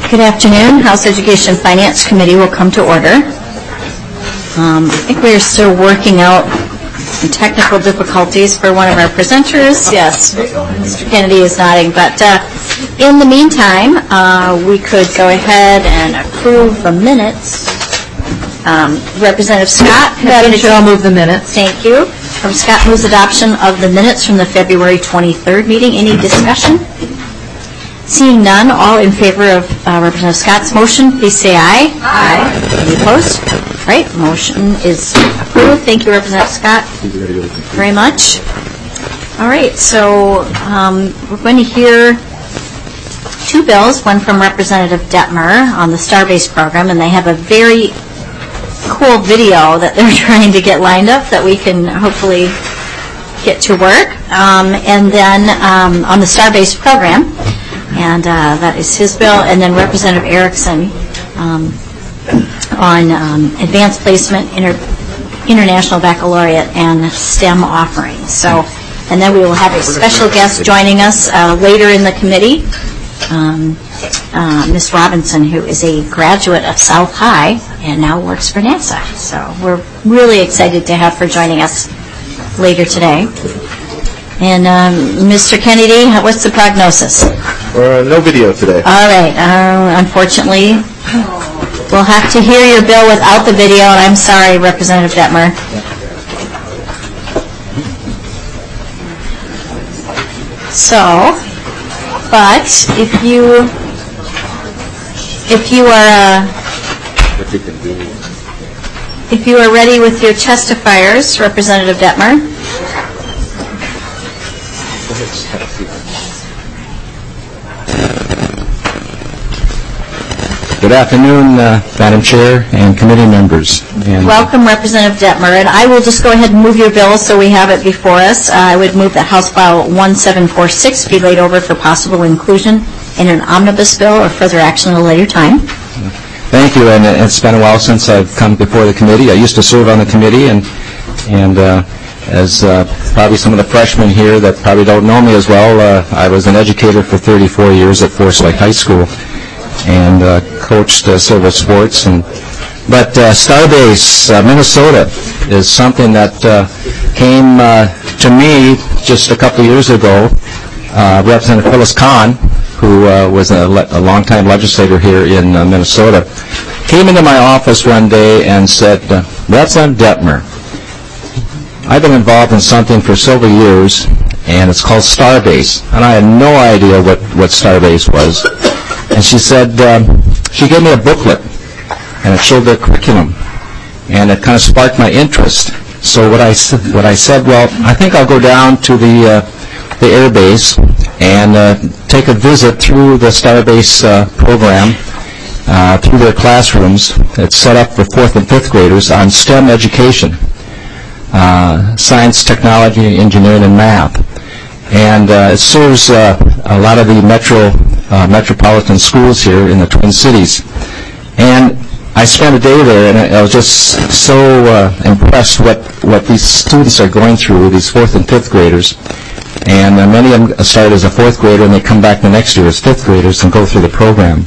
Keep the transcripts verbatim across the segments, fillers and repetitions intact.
Good afternoon. House Education and Finance Committee will come to order. Um, I think we're still working out some technical difficulties for one of our presenters. Yes, Mister Kennedy is nodding. But uh, in the meantime, uh, we could go ahead and approve the minutes. Um, Representative Scott. Madam Chair, I'll move the minutes. Thank you. Representative Scott moves adoption of the minutes from the February twenty-third meeting. Any discussion? Seeing none, all in favor of uh, Representative Scott's motion, please say aye. Aye. Any opposed? All right, motion is approved. Thank you, Representative Scott, very much. All right, so um, we're going to hear two bills, one from Representative Detmer on the Starbase program, and they have a very cool video that they're trying to get lined up that we can hopefully get to work. Um, and then um, on the Starbase program, and uh, that is his bill, and then Representative Erickson um, on um, advanced placement, inter international baccalaureate, and STEM offerings. So, and then we will have a special guest joining us uh, later in the committee, um, uh, Miz Robinson, who is a graduate of South High and now works for NASA. So we're really excited to have her joining us later today. And um, Mister Kennedy, what's the prognosis? Uh, no video today. All right. Uh, unfortunately, we'll have to hear your bill without the video, and I'm sorry, Representative Detmer. So, but if you if you are uh, if you are ready with your testifiers, Representative Detmer. Good afternoon, uh, Madam Chair and committee members. And welcome, Representative Detmer. And I will just go ahead and move your bill so we have it before us. Uh, I would move that House File one seven four six be laid over for possible inclusion in an omnibus bill or further action at a later time. Thank you, and it's been a while since I've come before the committee. I used to serve on the committee, and and uh, as uh, probably some of the freshmen here that probably don't know me as well, uh, I was an educator for thirty-four years at Forest Lake High School, and uh, coached uh, several sports. And but uh, Starbase, uh, Minnesota, is something that uh, came uh, to me just a couple of years ago. Uh, Representative Phyllis Kahn, who uh, was a, le a longtime legislator here in uh, Minnesota, came into my office one day and said, uh, Representative Detmer, I've been involved in something for several years, and it's called Starbase. And I had no idea what, what Starbase was. And she said, um, she gave me a booklet, and it showed the curriculum, and it kind of sparked my interest. So what I, what I said, well, I think I'll go down to the, uh, the Air Base and uh, take a visit through the Starbase uh, program, uh, through their classrooms. It's set up for fourth and fifth graders on STEM education, uh, science, technology, engineering, and math. And uh, it serves uh, a lot of the metro uh, metropolitan schools here in the Twin Cities. And I spent a day there, and I was just so uh, impressed what what these students are going through, these fourth and fifth graders. And uh, many of them start as a fourth grader, and they come back the next year as fifth graders and go through the program.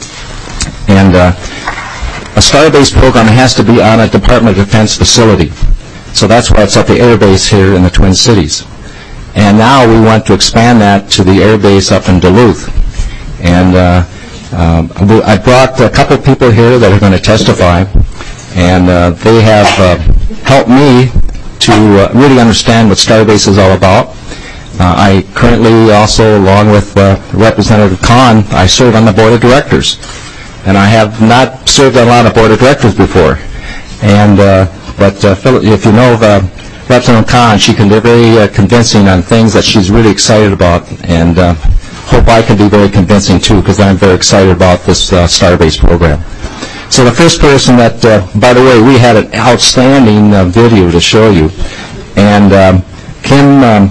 And uh, a Starbase program has to be on a Department of Defense facility. So that's why it's at the Air Base here in the Twin Cities. And now we want to expand that to the Air Base up in Duluth. And uh, um, I brought a couple people here that are going to testify, and uh, they have uh, helped me to uh, really understand what Starbase is all about. Uh, I currently also, along with uh, Representative Kahn, I serve on the board of directors. And I have not served on a lot of board of directors before. And uh, but uh, if you know uh, Representative Kahn, she can be very uh, convincing on things that she's really excited about, and uh, hope I can be very convincing too, because I'm very excited about this uh, Starbase program. So the first person that, uh, by the way, we had an outstanding uh, video to show you, and um, Kim um,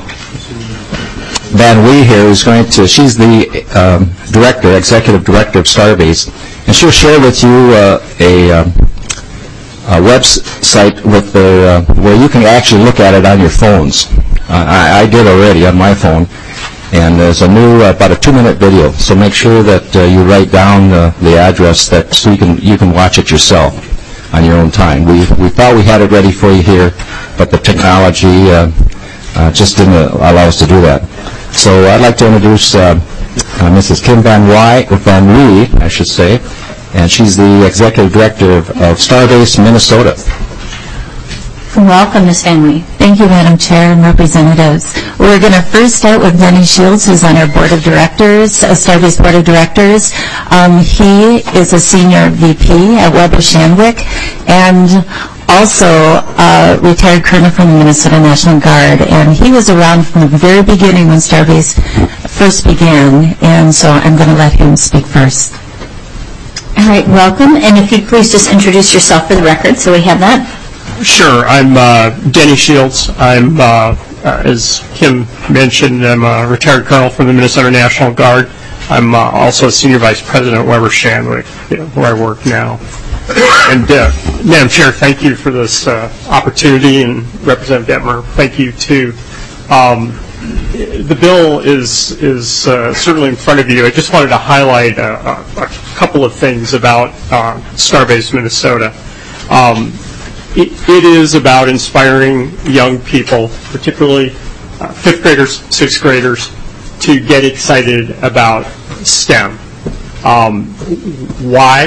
Van Wee here is going to, she's the um, director, executive director of Starbase, and she'll share with you uh, a, um, a website with the, uh, where you can actually look at it on your phones. Uh, I, I did already on my phone. And there's a new, uh, about a two-minute video, so make sure that uh, you write down uh, the address that so you can you can watch it yourself on your own time. We we thought we had it ready for you here, but the technology uh, uh, just didn't allow us to do that. So I'd like to introduce uh, uh, Missus Kim Van Wy, Van Wee, I should say, and she's the executive director of, of Starbase Minnesota. Welcome, Miz Van Wee. Thank you, Madam Chair and representatives. We're going to first start with Denny Shields, who's on our board of directors, uh, Starbase board of directors. Um, he is a senior V P at Weber Shandwick and also a retired colonel from the Minnesota National Guard. And he was around from the very beginning when Starbase first began. And so I'm going to let him speak first. All right, welcome. And if you'd please just introduce yourself for the record so we have that. Sure. I'm uh, Denny Shields. I'm, uh, uh, as Kim mentioned, I'm a retired colonel from the Minnesota National Guard. I'm uh, also a senior vice president at Weber Shandwick, you know, where I work now. And uh, Madam Chair, thank you for this uh, opportunity, and Representative Detmer, thank you too. Um, the bill is is uh, certainly in front of you. I just wanted to highlight a, a, a couple of things about uh, Starbase Minnesota. Um, It, it is about inspiring young people, particularly uh, fifth graders, sixth graders, to get excited about STEM. Um, why?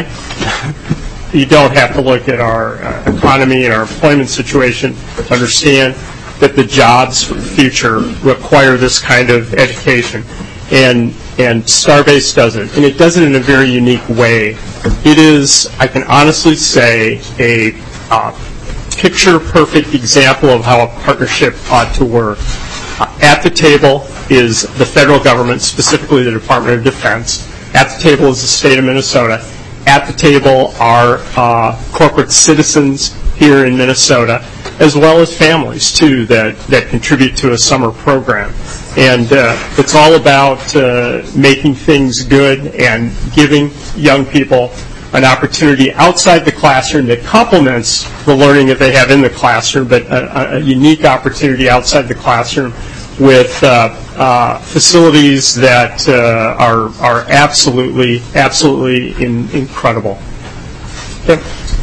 You don't have to look at our uh, economy and our employment situation to understand that the jobs for the future require this kind of education. And, and Starbase does it. And it does it in a very unique way. It is, I can honestly say, a uh, picture-perfect example of how a partnership ought to work. Uh, at the table is the federal government, specifically the Department of Defense. At the table is the state of Minnesota. At the table are uh, corporate citizens here in Minnesota, as well as families, too, that, that contribute to a summer program. And uh, it's all about uh, making things good and giving young people an opportunity outside the classroom that complements the learning that they have in the classroom, but a, a unique opportunity outside the classroom with uh, uh, facilities that uh, are are absolutely absolutely in, incredible. Okay.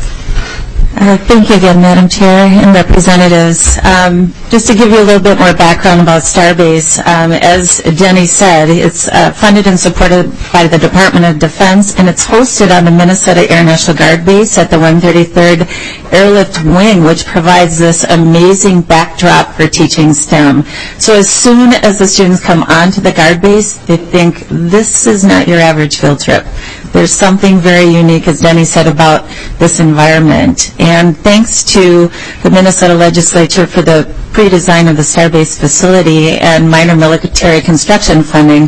Uh, thank you again, Madam Chair and representatives. Um, just to give you a little bit more background about Starbase, um, as Denny said, it's uh, funded and supported by the Department of Defense, and it's hosted on the Minnesota Air National Guard base at the one thirty-third Airlift Wing, which provides this amazing backdrop for teaching STEM. So as soon as the students come onto the Guard base, they think, this is not your average field trip. There's something very unique, as Denny said, about this environment. And thanks to the Minnesota legislature for the pre-design of the Starbase facility and minor military construction funding,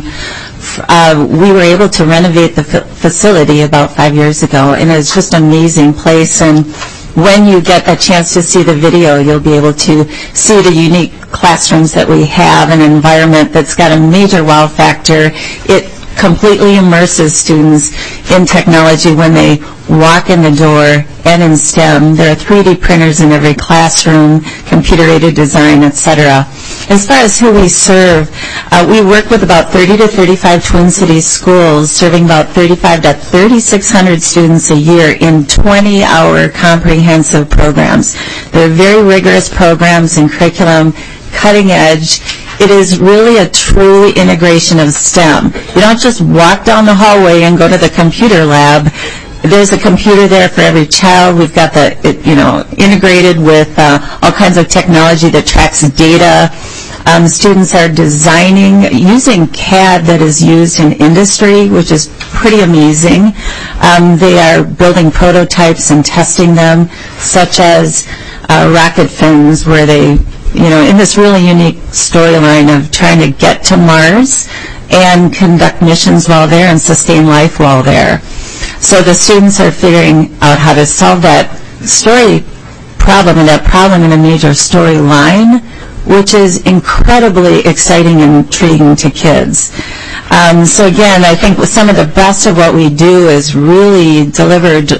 uh, we were able to renovate the f- facility about five years ago. And it's just an amazing place. And when you get a chance to see the video, you'll be able to see the unique classrooms that we have, an environment that's got a major wow factor. It completely immerses students in technology when they walk in the door and in STEM. There are three D printers in every classroom, computer-aided design, et cetera. As far as who we serve, uh, we work with about thirty to thirty-five Twin Cities schools, serving about thirty-five to thirty-six hundred students a year in twenty-hour comprehensive programs. They're very rigorous programs in curriculum, cutting edge. It is really a true integration of STEM. You don't just walk down the hallway and go to the computer lab. There's a computer there for every child. We've got the, it, you know, integrated with uh, all kinds of technology that tracks data. Um, students are designing using C A D that is used in industry, which is pretty amazing. Um, they are building prototypes and testing them, such as uh, rocket fins, where they, you know, in this really unique storyline of trying to get to Mars and conduct missions while there and sustain life while there. So the students are figuring out how to solve that story problem and that problem in a major storyline, which is incredibly exciting and intriguing to kids. Um, so again, I think some of the best of what we do is really delivered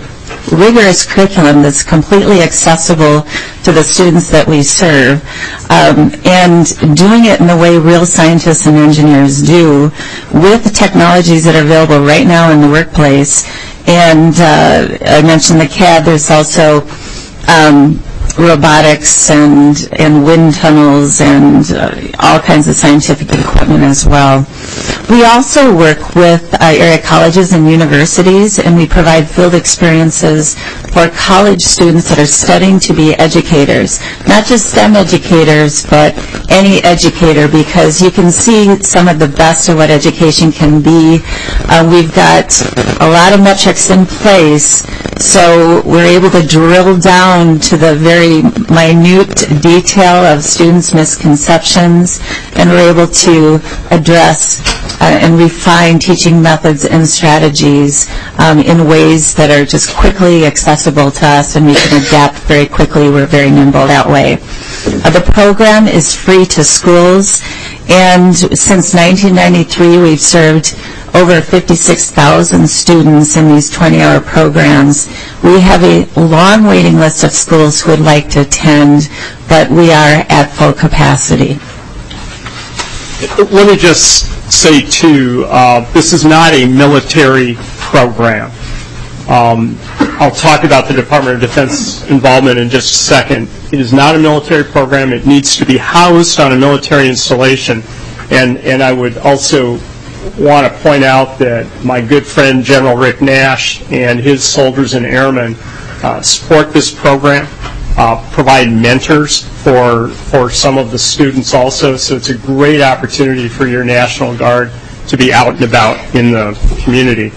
rigorous curriculum that's completely accessible to the students that we serve, um, and doing it in the way real scientists and engineers do, with the technologies that are available right now in the workplace. And uh, I mentioned the C A D. There's also um, robotics and, and wind tunnels and uh, all kinds of scientific equipment as well. We also work with uh, area colleges and universities, and we provide field experiences for college students that are studying to be educators. Not just STEM educators, but any educator, because you can see some of the best of what education can be. Uh, we've got a lot of metrics in place, so we're able to drill down to the very minute detail of students' misconceptions, and we're able to address uh, and refine teaching methods and strategies um, in ways that are just quickly accessible to us, and we can adapt very quickly. We're very nimble that way. Uh, the program is free to schools, and since nineteen ninety-three we've served over fifty-six thousand students in these twenty-hour programs. We have a long waiting list of schools who would like to attend, but we are at full capacity. Let me just say, too, uh, this is not a military program. Um, I'll talk about the Department of Defense involvement in just a second. It is not a military program. It needs to be housed on a military installation. And, and I would also want to point out that my good friend General Rick Nash and his soldiers and airmen uh, support this program, uh, provide mentors for for some of the students also, so it's a great opportunity for your National Guard to be out and about in the community.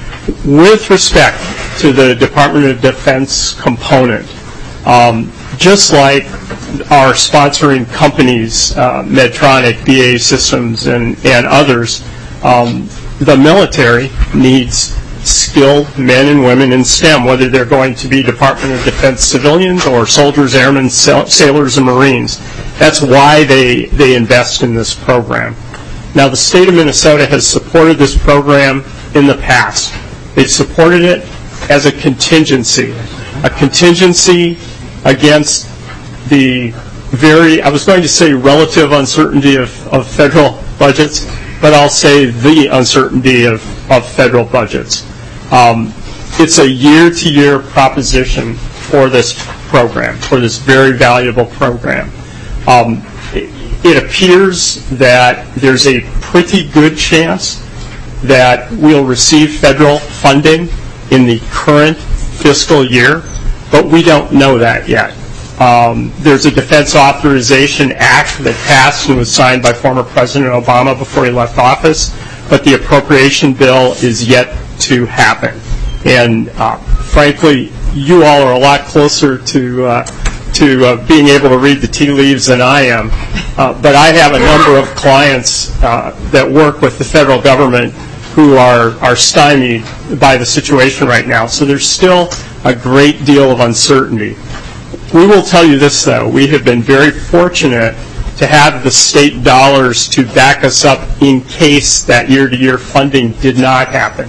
With respect to the Department of Defense component, um, just like our sponsoring companies, uh, Medtronic, B A Systems, and, and others, Um, the military needs skilled men and women in STEM, whether they're going to be Department of Defense civilians or soldiers, airmen, sailors, and Marines. That's why they, they invest in this program. Now, the state of Minnesota has supported this program in the past. They've supported it as a contingency, a contingency against the very, I was going to say relative uncertainty of, of federal budgets, but I'll say the uncertainty of, of federal budgets. Um, it's a year-to-year proposition for this program, for this very valuable program. Um, it, it appears that there's a pretty good chance that we'll receive federal funding in the current fiscal year, but we don't know that yet. Um, there's a Defense Authorization Act that passed and was signed by former President Obama before he left office, but the appropriation bill is yet to happen. And uh, frankly, you all are a lot closer to uh, to uh, being able to read the tea leaves than I am. Uh, but I have a number of clients uh, that work with the federal government who are, are stymied by the situation right now. So there's still a great deal of uncertainty. We will tell you this, though. We have been very fortunate to have the state dollars to back us up in case that year-to-year funding did not happen.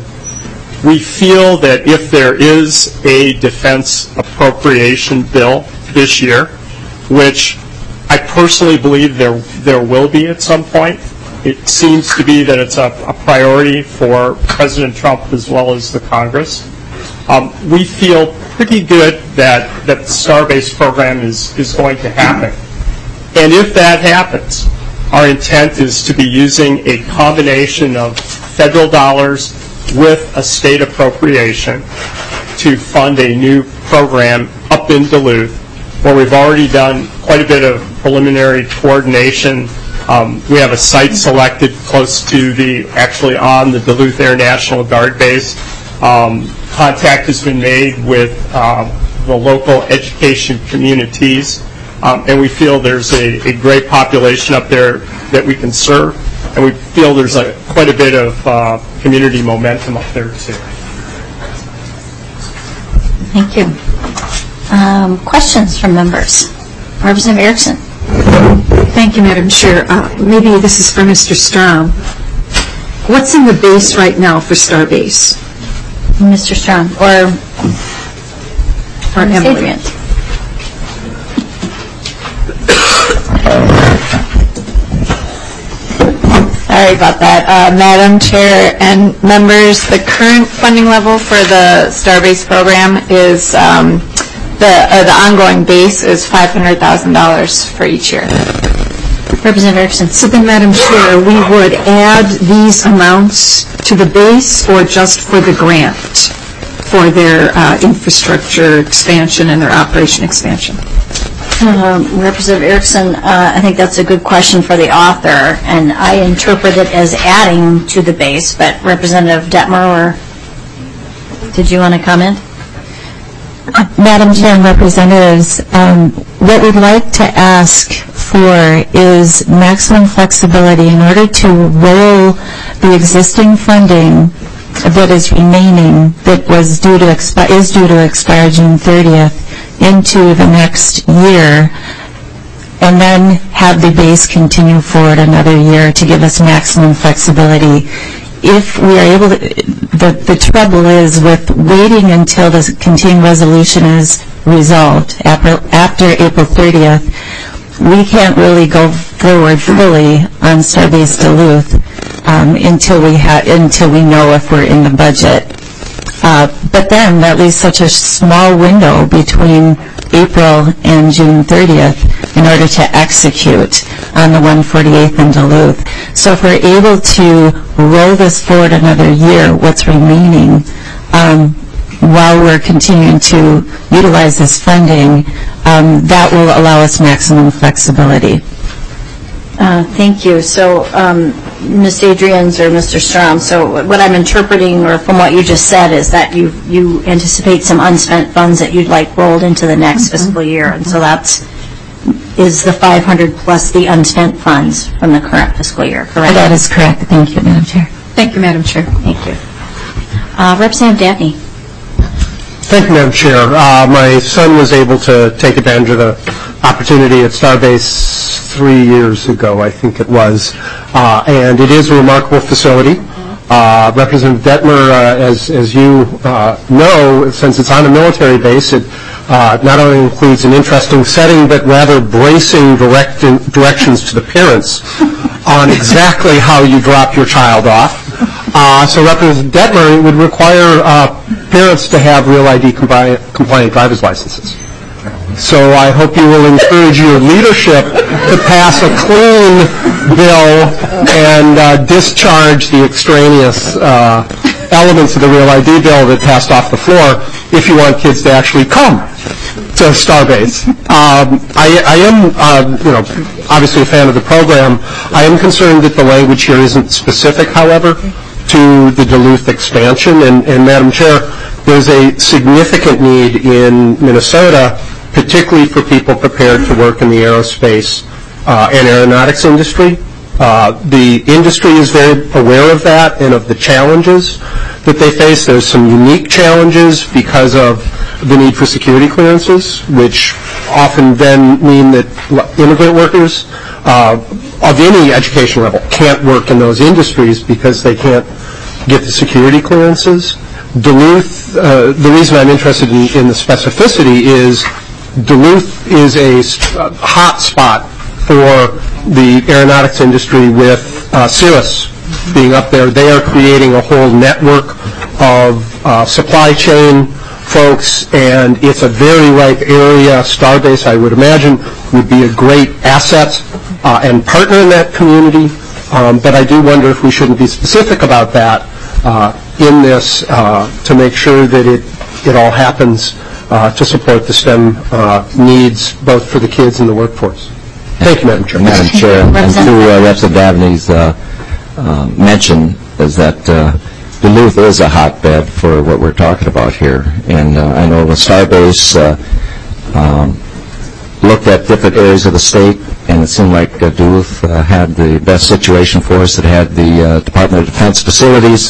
We feel that if there is a defense appropriation bill this year, which I personally believe there there will be at some point, it seems to be that it's a, a priority for President Trump as well as the Congress. Um, we feel pretty good that, that the STAR-based program is, is going to happen. And if that happens, our intent is to be using a combination of federal dollars with a state appropriation to fund a new program up in Duluth, where we've already done quite a bit of preliminary coordination. Um, we have a site selected close to the, actually on the Duluth Air National Guard base. Um, contact has been made with uh, the local education communities, um, and we feel there's a, a great population up there that we can serve, and we feel there's a, quite a bit of uh, community momentum up there too. Thank you. Um, questions from members? Representative Erickson. Thank you, Madam Chair. Uh, maybe this is for Mister Strom. What's in the base right now for STAR-base? Mister Strong, or Or Miz Emily. Adrian. Sorry about that. Uh, Madam Chair and members, the current funding level for the Starbase program is, um, the, uh, the ongoing base is five hundred thousand dollars for each year. Representative Erickson. So then, Madam Chair, we would add these amounts to the base or just for the grant for their uh, infrastructure expansion and their operation expansion? Um, Representative Erickson, uh, I think that's a good question for the author, and I interpret it as adding to the base, but Representative Detmer, or did you want to comment? Madam Chair and Representatives, um, what we'd like to ask for is maximum flexibility in order to roll the existing funding that is remaining, that was due to expi- is due to expire June thirtieth, into the next year, and then have the base continue forward another year to give us maximum flexibility. If we are able to, the, the trouble is with waiting until the continuing resolution is resolved after, after April thirtieth, we can't really go forward fully on Starbase Duluth um, until we ha- until we know if we're in the budget. Uh, but then that leaves such a small window between April and June thirtieth in order to execute on the one forty-eighth in Duluth. So if we're able to roll this forward another year, what's remaining, um, while we're continuing to utilize this funding, um, that will allow us maximum flexibility. Uh, thank you. So, um, Miz Adrians or Mister Strom, so what I'm interpreting, or from what you just said, is that you you anticipate some unspent funds that you'd like rolled into the next mm-hmm. fiscal year, and so that's is the five hundred plus the unspent funds from the current fiscal year, correct? That is correct. Thank you, Madam Chair. Thank you, Madam Chair. Thank you. Uh, Representative Dabney. Thank you, Madam Chair. Uh, my son was able to take advantage of the opportunity at Starbase three years ago, I think it was, uh, and it is a remarkable facility. Uh, Representative Detmer, uh, as, as you uh, know, since it's on a military base, it uh, not only includes an interesting setting, but rather bracing direct directions to the parents on exactly how you drop your child off. Uh, so Representative Detmer, it would require uh, parents to have Real I D compliant, compliant driver's licenses. So I hope you will encourage your leadership to pass a clean bill and uh, discharge the extraneous uh, elements of the Real I D bill that passed off the floor if you want kids to actually come to Starbase. Um, I, I am, uh, you know, obviously a fan of the program. I am concerned that the language here isn't specific, however, to the Duluth expansion. And, and Madam Chair, there's a significant need in Minnesota, particularly for people prepared to work in the aerospace uh, and aeronautics industry. Uh, the industry is very aware of that and of the challenges that they face. There's some unique challenges because of the need for security clearances, which often then mean that immigrant workers uh, of any education level can't work in those industries because they can't get the security clearances. Duluth, uh, the reason I'm interested in, in the specificity is Duluth is a uh, hot spot for the aeronautics industry with uh, Cirrus being up there. They are creating a whole network of uh, supply chain folks, and it's a very ripe area. Starbase, I would imagine, would be a great asset uh, and partner in that community, um, but I do wonder if we shouldn't be specific about that uh, in this uh, to make sure that it, it all happens Uh, to support the STEM uh, needs both for the kids and the workforce. Thank you, Madam Chair. Madam Chair, and to uh, Representative Dabney's uh, uh, mention is that uh, Duluth is a hotbed for what we're talking about here. And uh, I know when Starbase uh, um, looked at different areas of the state, and it seemed like uh, Duluth uh, had the best situation for us. It had the uh, Department of Defense facilities.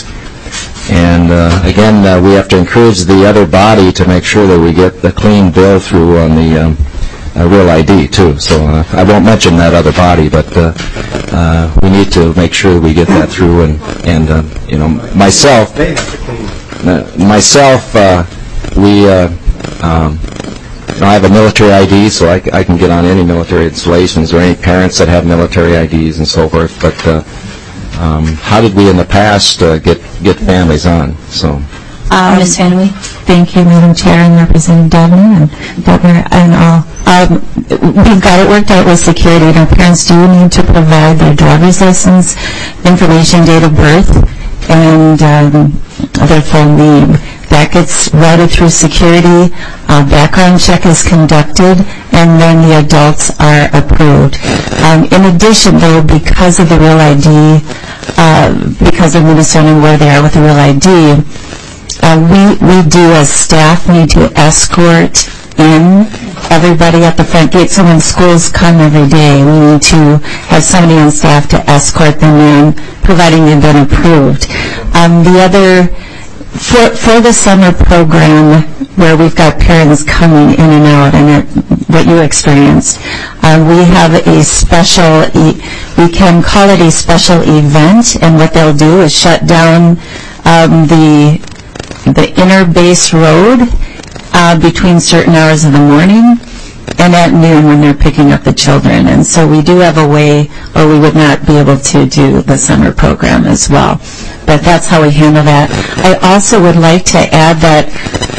And uh, again, uh, we have to encourage the other body to make sure that we get the clean bill through on the um, uh, Real I D too. So uh, I won't mention that other body, but uh, uh, we need to make sure that we get that through. And, and uh, you know, myself, uh, myself, uh, we uh, Um, you know, I have a military I D, so I, c- I can get on any military installations, or any parents that have military I Ds and so forth. But uh, um, how did we in the past uh, get get families on? So. Um, Miz Van Wee? Thank you, Madam Chair, and Representative Devon and Deborah and all. Um, we've got it worked out with security, and our parents do need to provide their driver's license, information, date of birth, and um, their full name. That gets routed through security, uh, background check is conducted, and then the adults are approved. Um, in addition, though, because of the Real I D, uh, because of Minnesota and where they are with the Real I D, Uh, we, we do as staff need to escort in everybody at the front gate. So when schools come every day, we need to have somebody on staff to escort them in, providing they've been approved. Um, the other, for, for the summer program where we've got parents coming in and out, and it, what you experienced, uh, we have a special, e- we can call it a special event, and what they'll do is shut down um, the the inner base road uh, between certain hours of the morning and at noon when they're picking up the children. And so we do have a way, or we would not be able to do the summer program as well. But that's how we handle that. I also would like to add that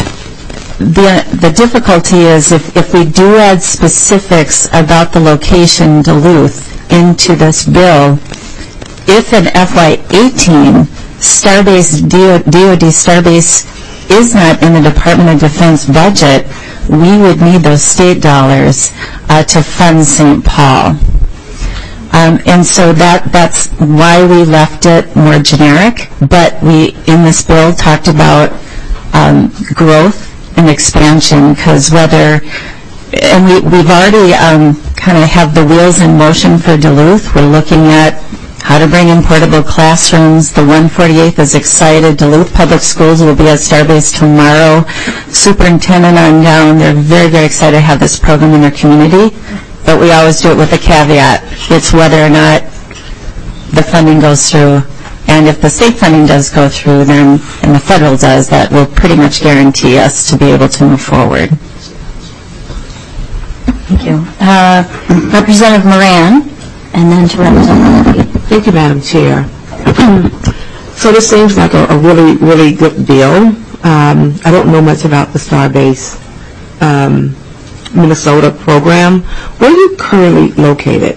the the difficulty is if, if we do add specifics about the location Duluth into this bill, if in F Y eighteen Starbase, D O D Starbase is not in the Department of Defense budget, we would need those state dollars uh, to fund Saint Paul. Um, and so that that's why we left it more generic, but we, in this bill, talked about um, growth and expansion, because whether, and we, we've already um, kind of have the wheels in motion for Duluth. We're looking at how to bring in portable classrooms. The one forty-eighth is excited. Duluth Public Schools will be at Starbase tomorrow. Superintendent on down, they're very, very excited to have this program in their community. But we always do it with a caveat. It's whether or not the funding goes through. And if the state funding does go through, then, and the federal does, that will pretty much guarantee us to be able to move forward. Thank you. Uh, Representative Moran, and then to Representative Murphy. Thank you, Madam Chair. So this seems like a, a really, really good bill. Um, I don't know much about the Starbase um, Minnesota program. Where are you currently located?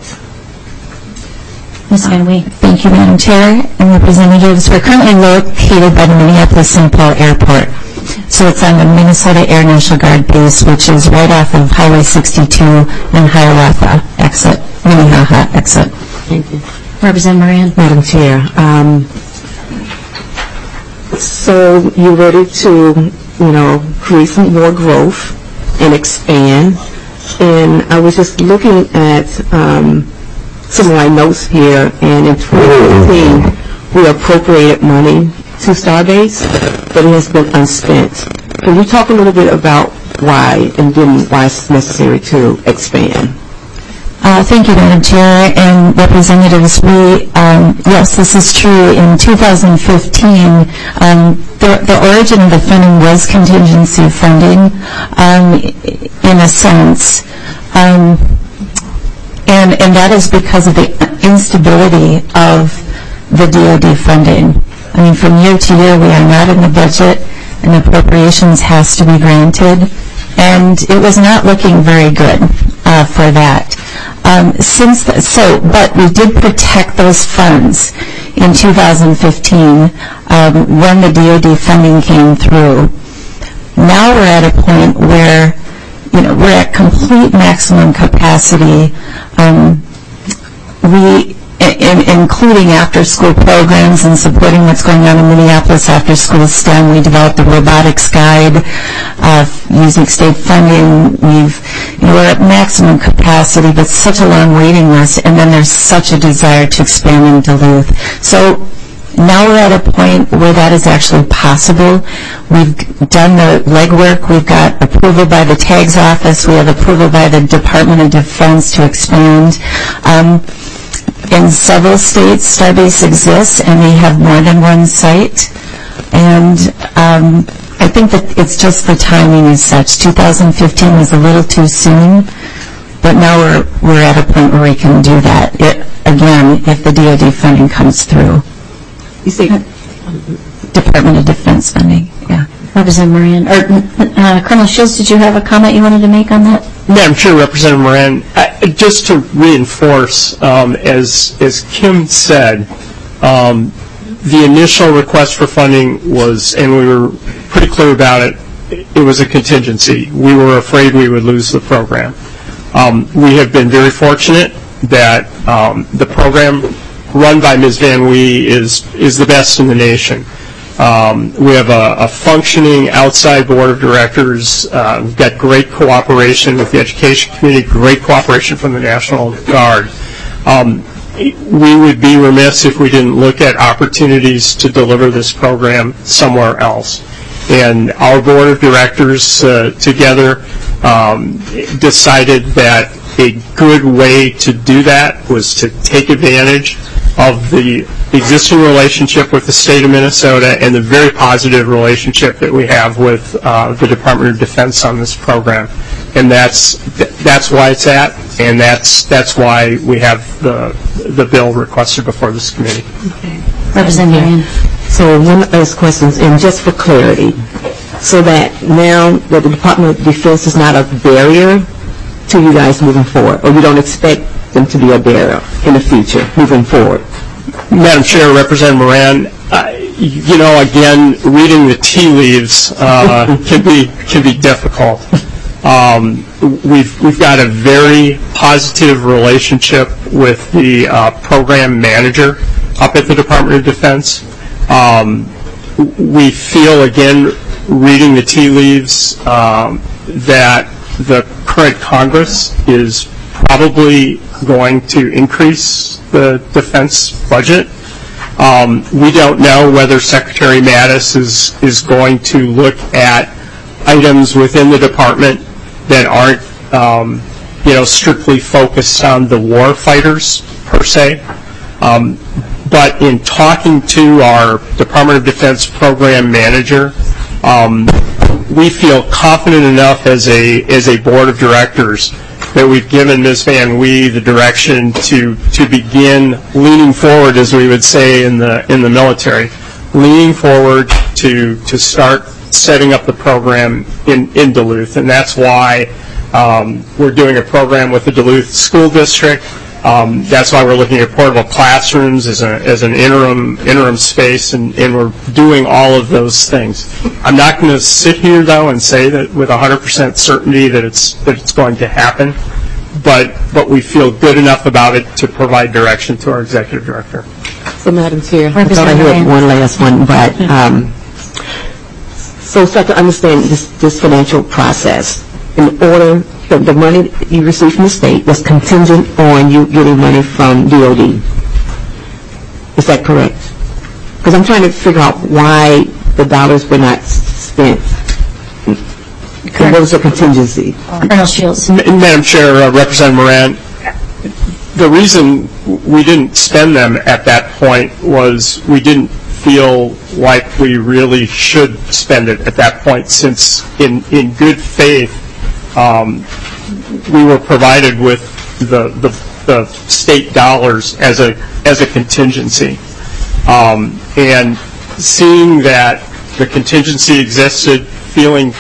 Miz Van Wee. Thank you, Madam Chair and Representatives. We're currently located by the Minneapolis Saint Paul Airport. So it's on the Minnesota Air National Guard base, which is right off of Highway sixty-two and Hiawatha exit, Minnehaha exit. Thank you. Representative Moran. Madam Chair, um, so you're ready to, you know, create some more growth and expand. And I was just looking at um, some of my notes here, and in twenty fifteen, we appropriated money to Starbase, but it has been unspent. Can you talk a little bit about why, and then why it's necessary to expand? Uh, thank you, Madam Chair and Representatives. We, um, yes, this is true. In two thousand fifteen, um, the, the origin of the funding was contingency funding, um, in a sense, um, and and that is because of the instability of the D O D funding. I mean, from year to year, we are not in the budget, and appropriations has to be granted, and it was not looking very good uh, for that. Um, since the, so, but we did protect those funds in two thousand fifteen um, when the D O D funding came through. Now we're at a point where, you know, we're at complete maximum capacity. Um, we, in, including after-school programs and supporting what's going on in Minneapolis after-school STEM. We developed the robotics guide uh, using state funding. We've, you know, we're at maximum capacity, but such a long waiting list, and then there's such a desire to expand in Duluth. So now we're at a point where that is actually possible. We've done the legwork. We've got approval by the TAGS office. We have approval by the Department of Defense to expand. Um, In several states, Starbase exists, and they have more than one site. And um, I think that it's just the timing is such. two thousand fifteen was a little too soon, but now we're we're at a point where we can do that. It, again, if the D O D funding comes through. You say Department of Defense funding, yeah. Representative Moran, or uh, Colonel Shields, did you have a comment you wanted to make on that? Madam Chair, Representative Moran, uh, just to reinforce, um, as as Kim said, um, the initial request for funding was, and we were pretty clear about it, it was a contingency. We were afraid we would lose the program. Um, we have been very fortunate that um, the program run by Miz Van Wee is is the best in the nation. Um, we have a, a functioning outside board of directors. Uh, we've got great cooperation with the education community, great cooperation from the National Guard. Um, we would be remiss if we didn't look at opportunities to deliver this program somewhere else. And our board of directors uh, together um, decided that a good way to do that was to take advantage of the existing relationship with the state of Minnesota and the very positive relationship that we have with uh, the Department of Defense on this program. And that's that's why it's at, and that's that's why we have the the bill requested before this committee. Okay. Representative Moran. So one of those questions, and just for clarity, so that now that the Department of Defense is not a barrier to you guys moving forward, or you don't expect them to be a barrier in the future moving forward? Madam Chair, Representative Moran, uh, you know, again, reading the tea leaves uh, can be can be difficult. Um, we've we've got a very positive relationship with the uh, program manager up at the Department of Defense. Um, we feel, again, reading the tea leaves, um, that the current Congress is probably going to increase the defense budget. Um, we don't know whether Secretary Mattis is, is going to look at items within the department that aren't, um, you know, strictly focused on the war fighters per se. Um, but in talking to our Department of Defense program manager, um, we feel confident enough as a as a board of directors that we've given Miz Van Wee the direction to to begin leaning forward, as we would say in the in the military, leaning forward to to start setting up the program in in Duluth, and that's why um, we're doing a program with the Duluth School District. Um, that's why we're looking at portable classrooms as, a, as an interim interim space, and, and we're doing all of those things. I'm not going to sit here, though, and say that with one hundred percent certainty that it's that it's going to happen, but but we feel good enough about it to provide direction to our executive director. So, Madam Chair, I thought I had one last one, but um, so, so I can understand this, this financial process. In order, the, the money that you received from the state was contingent on you getting money from D O D. Is that correct? Because I'm trying to figure out why the dollars were not spent. What was the contingency? Colonel Shields. Madam Chair, uh, Representative Moran, the reason we didn't spend them at that point was we didn't feel like we really should spend it at that point, since in, in good faith um, we were provided with the, the, the state dollars as a as a contingency. Um, and seeing that the contingency existed, feeling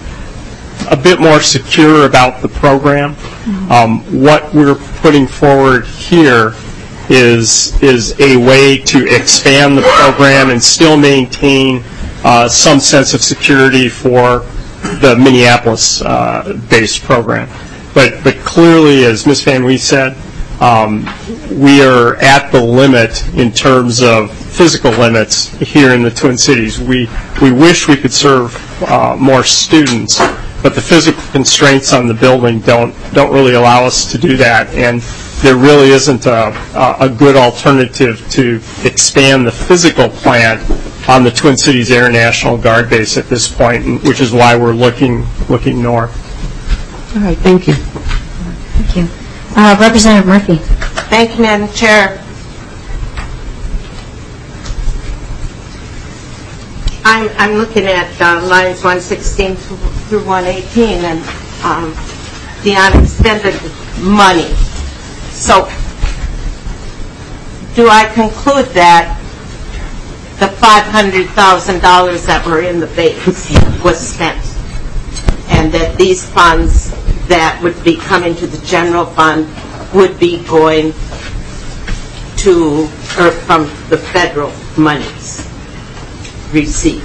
a bit more secure about the program, um, what we're putting forward here is is a way to expand the program and still maintain uh, some sense of security for the Minneapolis-based uh, program. But but clearly, as Miz Van Wee said, um, we are at the limit in terms of physical limits here in the Twin Cities. We we wish we could serve uh, more students, but the physical constraints on the building don't don't really allow us to do that, and there really isn't a, a good alternative to expand the physical plant on the Twin Cities Air National Guard base at this point, which is why we're looking looking north. All right, thank you. Thank you. Uh, Representative Murphy. Thank you, Madam Chair. I'm, I'm looking at uh, lines one sixteen through one eighteen and um, the unexpended money. So do I conclude that the five hundred thousand dollars that were in the base was spent and that these funds that would be coming to the general fund would be going to, or from the federal monies received?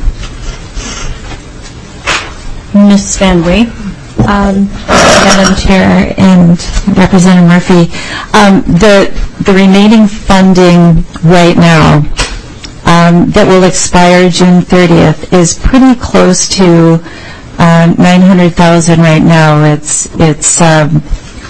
Miz Van Wee. Um, Madam Chair and Representative Murphy, um, the the remaining funding right now um, that will expire June thirtieth is pretty close to uh, nine hundred thousand dollars right now. It's it's um,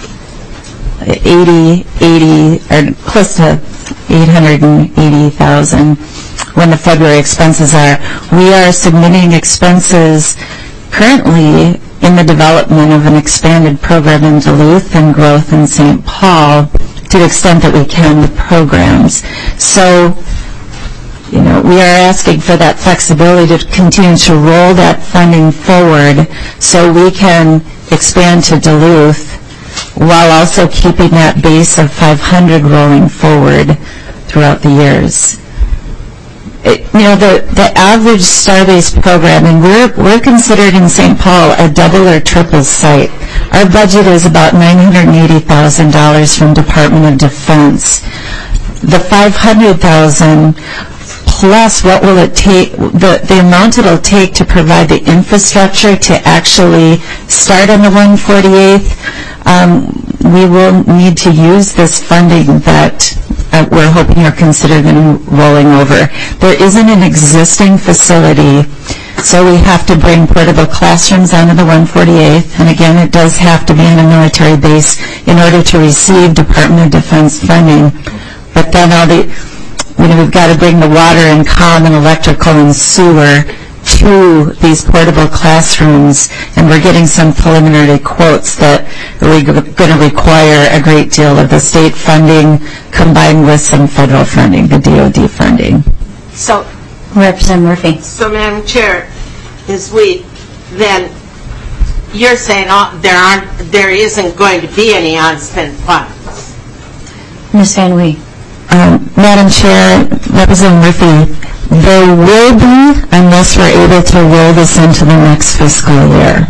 eighty, eighty, or close to eight hundred eighty thousand dollars when the February expenses are. We are submitting expenses currently in the development of an expanded program in Duluth and growth in Saint Paul to the extent that we can with programs. So, you know, we are asking for that flexibility to continue to roll that funding forward so we can expand to Duluth while also keeping that base of five hundred rolling forward throughout the years. It, you know, the, the average Starbase program, and we're, we're considered in Saint Paul a double or triple site. Our budget is about nine hundred eighty thousand dollars from Department of Defense. The five hundred thousand dollars plus what will it take, the, the amount it will take to provide the infrastructure to actually start on the one forty-eighth, um, we will need to use this funding that Uh, we're hoping you're considering rolling over. There isn't an existing facility, so we have to bring portable classrooms onto the one forty-eighth, and again, it does have to be on a military base in order to receive Department of Defense funding. But then all the, you know, we've got to bring the water and comm and electrical and sewer to these portable classrooms, and we're getting some preliminary quotes that are going to require a great deal of the state funding combined with some federal funding, the D O D funding. So, Representative Murphy. So, Madam Chair, is we then you're saying uh, there aren't, there isn't going to be any unspent funds? Miz Van Wee. Um, Madam Chair, Representative Murphy, there will be unless we're able to roll this into the next fiscal year.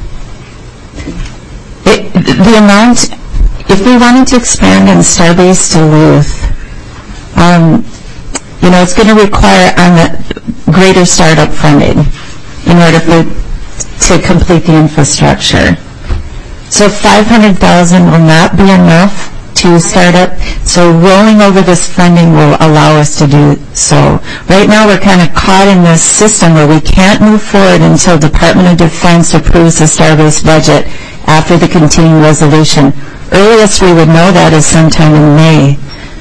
It, the amount, if we wanted to expand in Starbase Duluth, um, you know, it's going to require on the greater startup funding in order for to complete the infrastructure. So five hundred thousand dollars will not be enough to start up. So rolling over this funding will allow us to do so. Right now we're kind of caught in this system where we can't move forward until Department of Defense approves the Starbase budget after the continuing resolution. Earliest we would know that is sometime in May.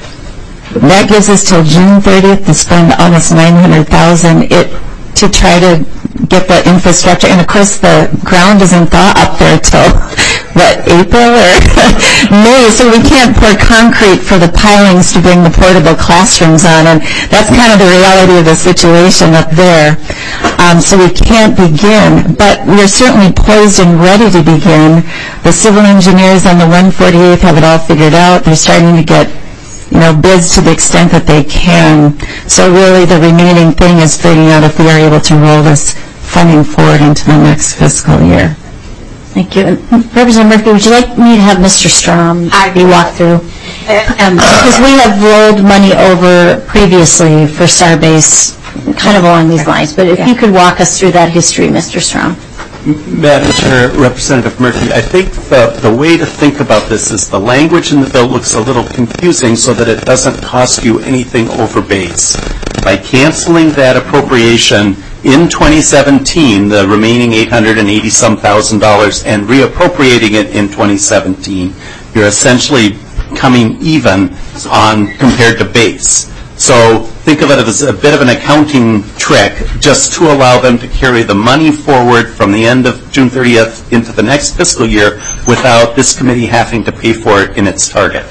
That gives us till June thirtieth to spend almost nine hundred thousand dollars to try to get the infrastructure. And of course the ground doesn't thaw up there till, what, April or May, so we can't pour concrete for the pilings to bring the portable classrooms on, and that's kind of the reality of the situation up there. Um, so we can't begin, but we're certainly poised and ready to begin. The civil engineers on the one forty-eighth have it all figured out. They're starting to get, you know, bids to the extent that they can. So really the remaining thing is figuring out if we are able to roll this funding forward into the next fiscal year. Thank you. And Representative Murphy, would you like me to have Mister Strom be walked through? Um, because we have rolled money over previously for Starbase, kind of along these lines. But if yeah. you could walk us through that history, Mister Strom. Madam Chair, Representative Murphy, I think the, the way to think about this is the language in the bill looks a little confusing so that it doesn't cost you anything over base. By canceling that appropriation in twenty seventeen, the remaining eight hundred eighty some thousand dollars, and reappropriating it in twenty seventeen, you're essentially coming even on compared to base. So think of it as a bit of an accounting trick just to allow them to carry the money forward from the end of June thirtieth into the next fiscal year without this committee having to pay for it in its target.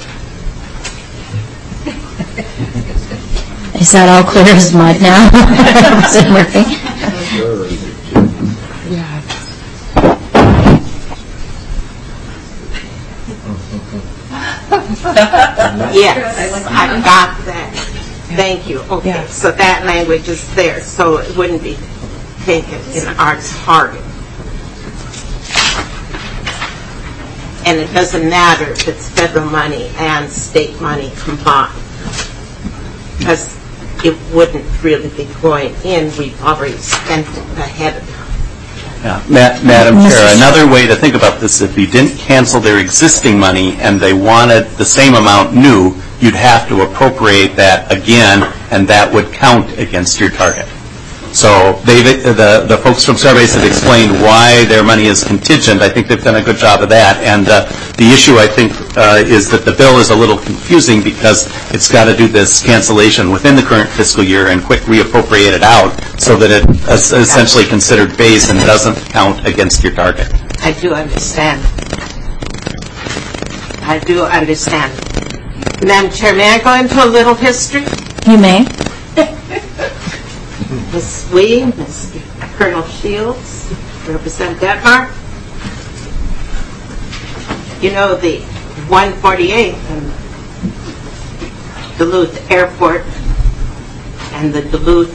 Is that all clear as mud now? Murphy? Yes, I got that. Thank you. Okay, so that language is there, so it wouldn't be taken in our target. And it doesn't matter if it's federal money and state money combined, because it wouldn't really be going in. We've already spent it ahead of time. Yeah. Ma- Madam Chair, another way to think about this, if you didn't cancel their existing money and they wanted the same amount new, you'd have to appropriate that again, and that would count against your target. So they've, the, the folks from Starbase have explained why their money is contingent. I think they've done a good job of that. And uh, the issue, I think, uh, is that the bill is a little confusing because it's got to do this cancellation within the current fiscal year and quick reappropriate it out so that it is essentially considered base and doesn't count against your target. I do understand. I do understand. Madam Chair, may I go into a little history? You may. Miz Wee, Miz Colonel Shields, Representative Detmar. You know, the one forty-eighth and Duluth Airport and the Duluth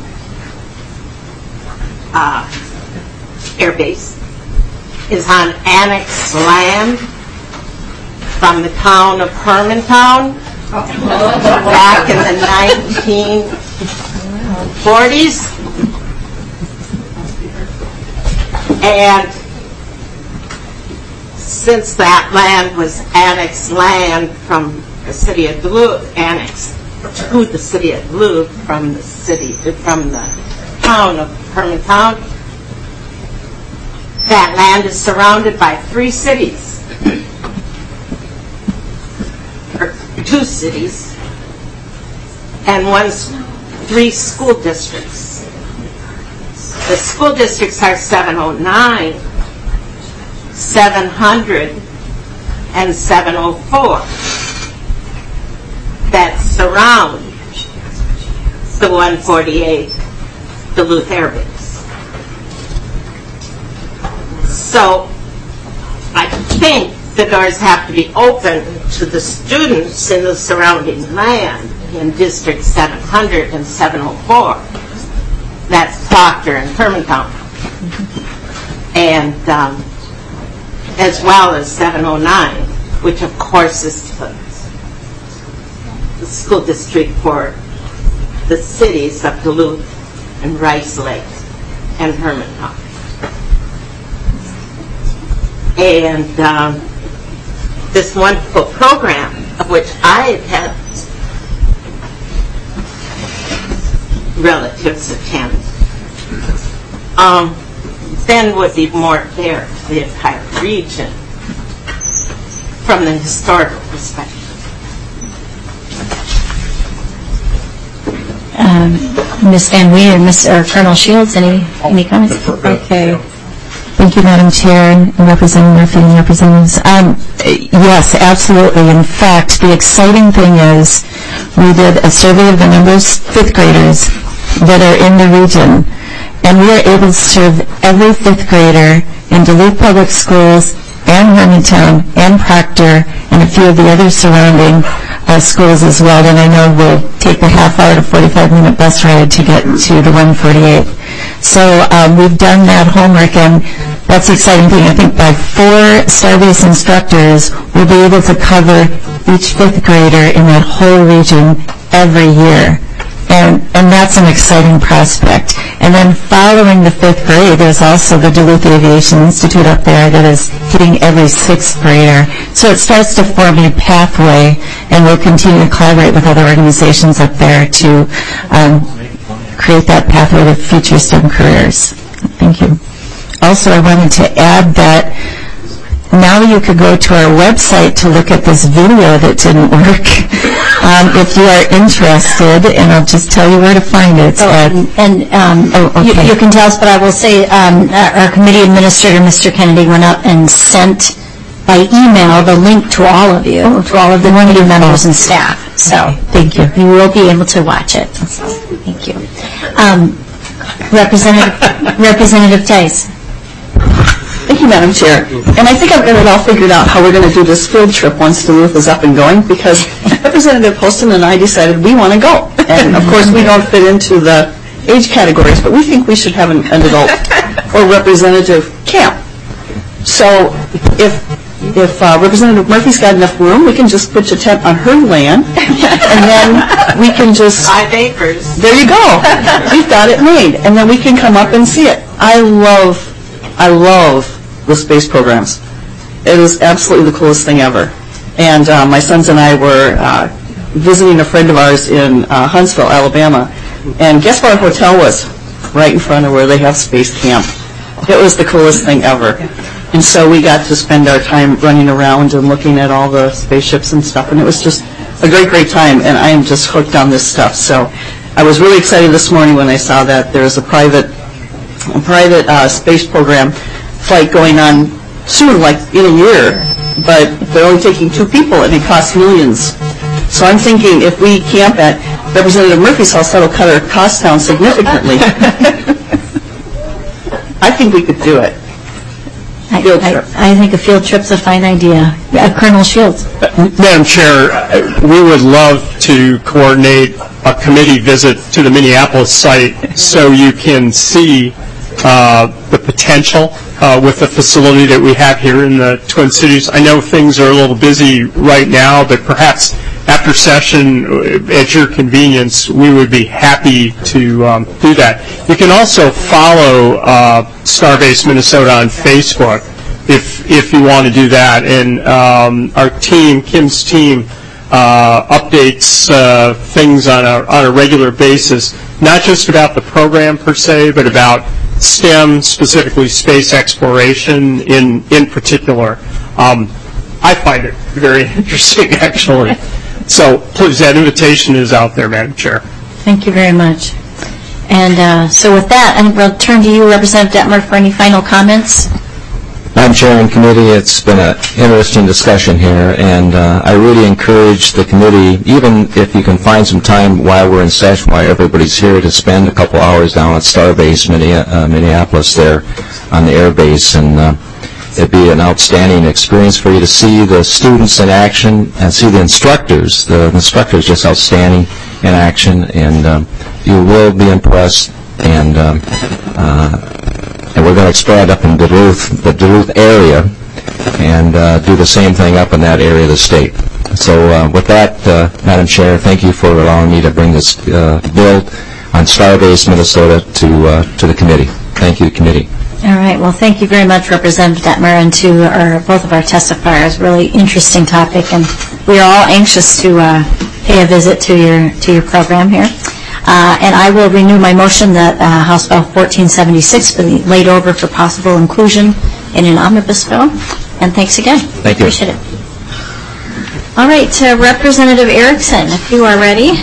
uh, Air Base is on annexed land from the town of Hermantown back in the nineteen forties, and since that land was annexed land from the city of Duluth, annexed to the city of Duluth from the city from the town of Hermantown, that land is surrounded by three cities, or two cities, and one's three school districts. The school districts are seven oh nine, seven hundred, and seven oh four that surround the one forty-eighth Duluth Air Base. So I think the doors have to be open to the students in the surrounding land in District seven hundred and seven oh four. That's Proctor and Hermantown. And um, as well as seven oh nine, which of course is the, the school district for the cities of Duluth and Rice Lake and Hermantown. And um, this wonderful program, of which I had relatives attend, um, then would be more fair to the entire region from the historical perspective. Um, Miz Van Wee or Miz or Colonel Shields, any any comments? Okay. Thank you, Madam Chair, and Representative Murphy and representatives. Um, yes, absolutely. In fact, the exciting thing is we did a survey of the numbers fifth graders that are in the region, and we are able to serve every fifth grader in Duluth Public Schools and Hermantown and Proctor and a few of the other surrounding uh, schools as well. And I know we'll take the half hour to forty-five minute bus ride to get to the one forty-eight. So um, we've done that homework, and that's the exciting thing. I think by four Starbase instructors, we'll be able to cover each fifth grader in that whole region every year. And, and that's an exciting prospect. And then following the fifth grade, there's also the Duluth Aviation Institute up there that is hitting every sixth grader. So it starts to form a pathway, and we'll continue to collaborate with other organizations up there to um, create that pathway to future STEM careers. Thank you. Also, I wanted to add that now you could go to our website to look at this video that didn't work. Um, if you are interested, and I'll just tell you where to find it. Oh, at, and and um, oh, okay. you, you can tell us, but I will say um, our, our committee administrator, Mister Kennedy, went up and sent by email the link to all of you, to all of the committee members and staff. So okay. Thank you. You will be able to watch it. So, thank you. Um, Representative Representative Tice. Thank you, Madam Chair. And I think I've got it all figured out how we're going to do this field trip once the roof is up and going, because Representative Poston and I decided we want to go. And of course, we don't fit into the age categories, but we think we should have an, an adult or representative camp. So if if uh, Representative Murphy's got enough room, we can just pitch a tent on her land, and then we can just... Five acres. There you go. We've got it made. And then we can come up and see it. I love, I love the space programs. It is absolutely the coolest thing ever. And uh, my sons and I were uh, visiting a friend of ours in uh, Huntsville, Alabama, and guess where our hotel was? Right in front of where they have space camp. It was the coolest thing ever. And so we got to spend our time running around and looking at all the spaceships and stuff, and it was just a great, great time, and I am just hooked on this stuff. So I was really excited this morning when I saw that there's a private a private uh, space program flight going on soon, like in a year, but they're only taking two people, and it costs millions. So I'm thinking if we camp at Representative Murphy's house, that'll cut our costs down significantly. I think we could do it. I, I, I think a field trip's a fine idea. Uh, Colonel Shields. Madam Chair, we would love to coordinate a committee visit to the Minneapolis site so you can see uh, the potential uh, with the facility that we have here in the Twin Cities. I know things are a little busy right now, but perhaps after session, at your convenience, we would be happy to um, do that. You can also follow uh, Starbase Minnesota on Facebook if if you want to do that. And um, our team, Kim's team, uh, updates uh, things on a on a regular basis, not just about the program per se, but about STEM, specifically space exploration in in particular. Um, I find it very interesting, actually. So, please, that invitation is out there, Madam Chair. Thank you very much. And uh, so with that, I think we'll turn to you, Representative Detmer, for any final comments. Madam Chair and committee, it's been an interesting discussion here, and uh, I really encourage the committee, even if you can find some time while we're in session, while everybody's here, to spend a couple hours down at Starbase uh, Minneapolis there on the air base. And uh, it'd be an outstanding experience for you to see the students in action and see the instructors. The, the instructors just outstanding in action, and um, you will be impressed. And um, uh, and we're going to expand up in Duluth, the Duluth area, and uh, do the same thing up in that area of the state. So uh, with that, uh, Madam Chair, thank you for allowing me to bring this uh, bill on Starbase Minnesota to uh, to the committee. Thank you, committee. All right. Well, thank you very much, Representative Detmer, and to our, both of our testifiers. Really interesting topic, and we are all anxious to uh, pay a visit to your to your program here. Uh, and I will renew my motion that uh, House Bill fourteen seventy-six be laid over for possible inclusion in an omnibus bill. And thanks again. Thank you. Appreciate it. All right, uh, Representative Erickson, if you are ready.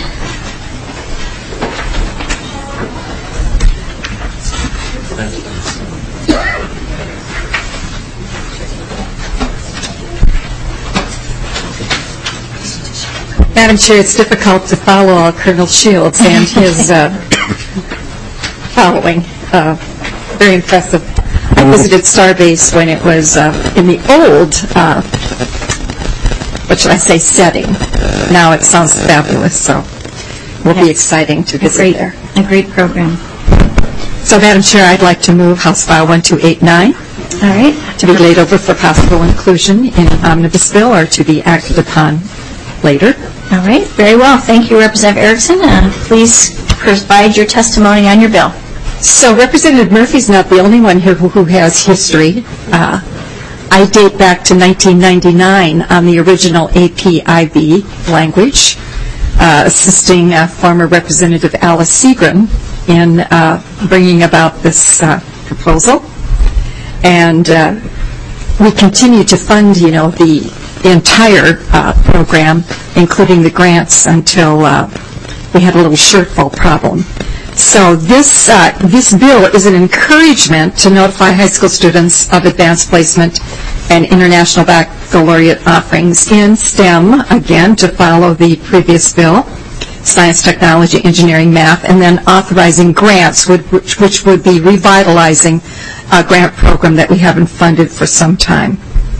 Madam Chair, it's difficult to follow Colonel Shields and his uh, following. Uh, very impressive. I visited Starbase when it was uh, in the old, uh, what should I say, setting. Now it sounds fabulous, so it will yes. be exciting to visit great, there. A great program. So, Madam Chair, I'd like to move House File one two eight nine. All right. To be laid over for possible inclusion in an omnibus bill or to be acted upon later. All right, very well. Thank you, Representative Erickson. Uh, please provide your testimony on your bill. So Representative Murphy's not the only one here who, who has history. Uh, I date back to nineteen ninety-nine on the original A P I B language, uh, assisting uh, former Representative Alice Seagren in uh, bringing about this uh, proposal. And uh, we continue to fund, you know, the the entire uh, program, including the grants, until uh, we had a little shortfall problem. So this uh, this bill is an encouragement to notify high school students of advanced placement and international baccalaureate offerings in STEM, again, to follow the previous bill, science, technology, engineering, math, and then authorizing grants, which, which would be revitalizing a grant program that we haven't funded for some time.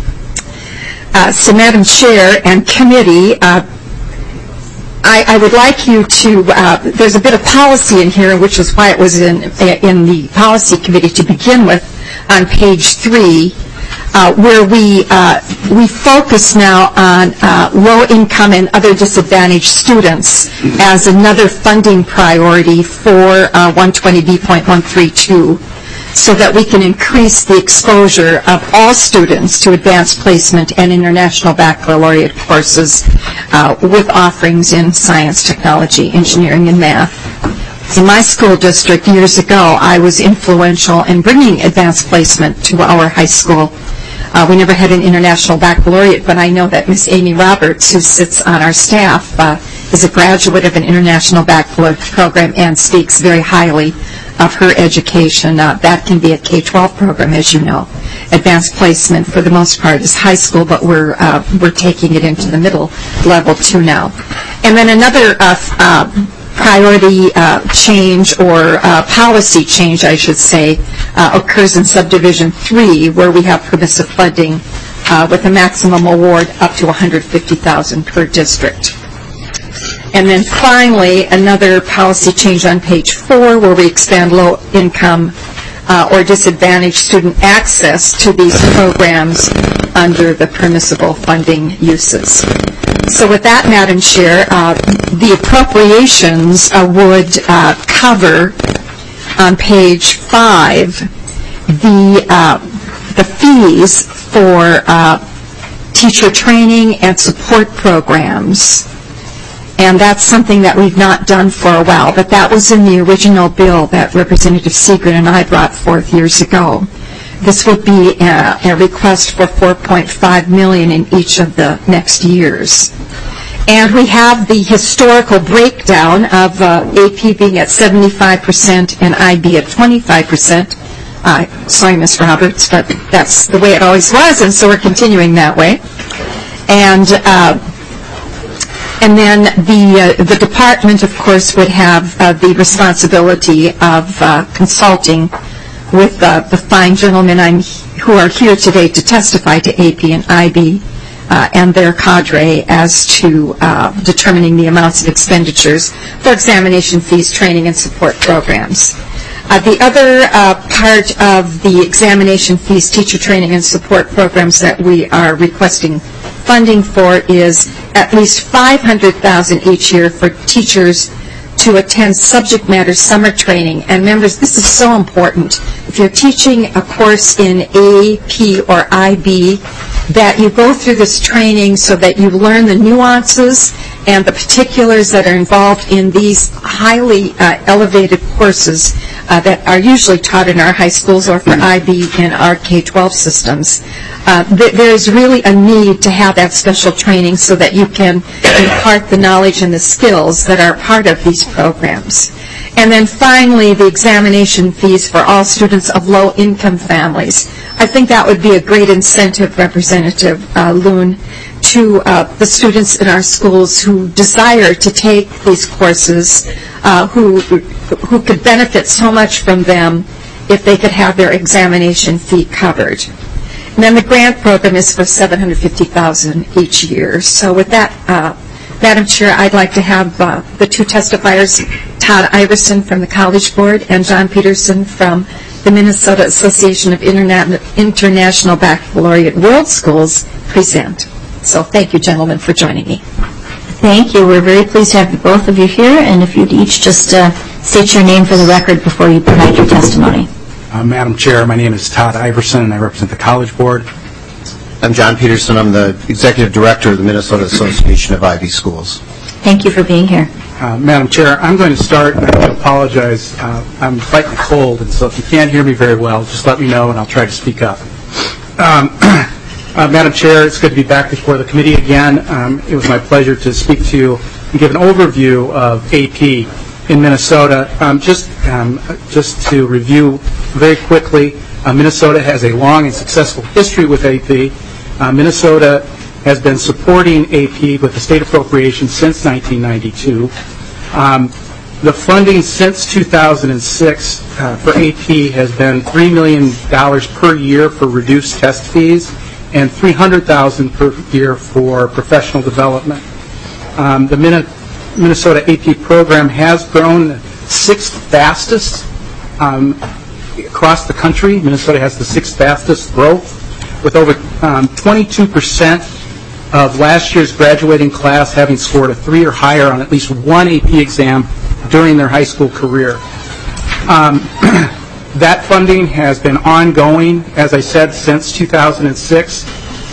Uh, so, Madam Chair and Committee, uh, I, I would like you to, uh, there's a bit of policy in here, which is why it was in, in the Policy Committee to begin with, on page three, uh, where we, uh, we focus now on uh, low-income and other disadvantaged students as another funding priority for uh, one twenty B point one three two, so that we can increase the exposure of all students to advanced placement and international baccalaureate courses uh, with offerings in science, technology, engineering, and math. In my school district years ago, I was influential in bringing advanced placement to our high school. Uh, we never had an international baccalaureate, but I know that Miss Amy Roberts, who sits on our staff, uh, is a graduate of an international baccalaureate program and speaks very highly of her education. Uh, that can be a K twelve program, as you know. Advanced placement, for the most part, is high school, but we're uh, we're taking it into the middle level too now. And then another uh, uh, priority uh, change, or uh, policy change, I should say, uh, occurs in subdivision three, where we have permissive funding uh, with a maximum award up to one hundred fifty thousand dollars per district. And then finally, another policy change on page four, where we expand low-income uh, or disadvantaged student access to these programs under the permissible funding uses. So with that, Madam Chair, uh, the appropriations uh, would uh, cover on page five the uh, the fees for uh, teacher training and support programs. And that's something that we've not done for a while, but that was in the original bill that Representative Seegren and I brought forth years ago. This would be a, a request for four point five million dollars in each of the next years. And we have the historical breakdown of uh, A P being at seventy-five percent and I B at twenty-five percent. Uh, sorry, Miz Roberts, but that's the way it always was, and so we're continuing that way. And uh, And then the uh, the department, of course, would have uh, the responsibility of uh, consulting with uh, the fine gentlemen I'm, who are here today to testify to A P and I B uh, and their cadre as to uh, determining the amounts of expenditures for examination fees, training, and support programs. Uh, the other uh, part of the examination fees, teacher training, and support programs that we are requesting funding for is at least five hundred thousand dollars each year for teachers to attend subject matter summer training. And members, this is so important. If you're teaching a course in A P or I B, that you go through this training so that you learn the nuances and the particulars that are involved in these highly uh, elevated courses uh, that are usually taught in our high schools or for I B in our K twelve systems. Uh, th- there's really a need to have that special training so that you can impart the knowledge and the skills that are part of these programs. And then finally, the examination fees for all students of low-income families. I think that would be a great incentive, Representative uh, Loon, to uh, the students in our schools who desire to take these courses, uh, who who could benefit so much from them if they could have their examination fee covered. And then the grant program is for seven hundred fifty thousand dollars each year. So with that, uh, Madam Chair, I'd like to have uh, the two testifiers, Todd Iverson from the College Board and John Peterson from the Minnesota Association of Interna- International Baccalaureate World Schools, present. So thank you, gentlemen, for joining me. Thank you. We're very pleased to have both of you here, and if you'd each just uh, state your name for the record before you provide your testimony. Uh, Madam Chair, my name is Todd Iverson, and I represent the College Board. I'm John Peterson. I'm the Executive Director of the Minnesota Association of I B Schools. Thank you for being here. Uh, Madam Chair, I'm going to start, and I apologize. Uh, I'm fighting a cold, and so if you can't hear me very well, just let me know, and I'll try to speak up. Um, uh, Madam Chair, it's good to be back before the committee again. Um, it was my pleasure to speak to you and give an overview of A P in Minnesota. Um, just, um, just to review very quickly, uh, Minnesota has a long and successful history with A P. Uh, Minnesota has been supporting A P with the state appropriation since nineteen ninety-two. Um, the funding since two thousand six uh, for A P has been three million dollars per year for reduced test fees and three hundred thousand dollars per year for professional development. Um, the Minnesota A P program has grown the sixth fastest um, across the country. Minnesota has the sixth fastest growth, with over um, twenty-two percent of last year's graduating class having scored a three or higher on at least one A P exam during their high school career. Um, that funding has been ongoing, as I said, since two thousand six.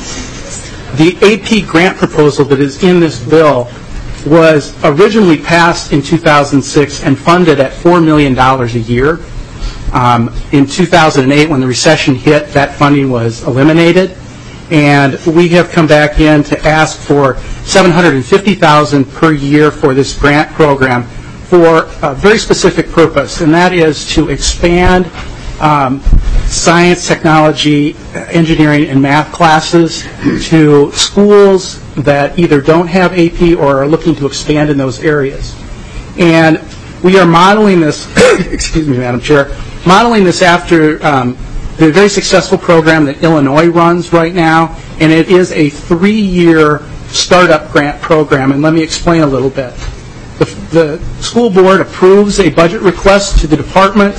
The A P grant proposal that is in this bill was originally passed in two thousand six and funded at four million dollars a year. Um, in two thousand eight, when the recession hit, that funding was eliminated, and we have come back in to ask for seven hundred fifty thousand dollars per year for this grant program for a very specific purpose, and that is to expand um, science, technology, engineering, and math classes to schools that either don't have A P or are looking to expand in those areas. And we are modeling this, excuse me, Madam Chair, modeling this after um, the very successful program that Illinois runs right now, and it is a three-year startup grant program, and let me explain a little bit. The, the school board approves a budget request to the department.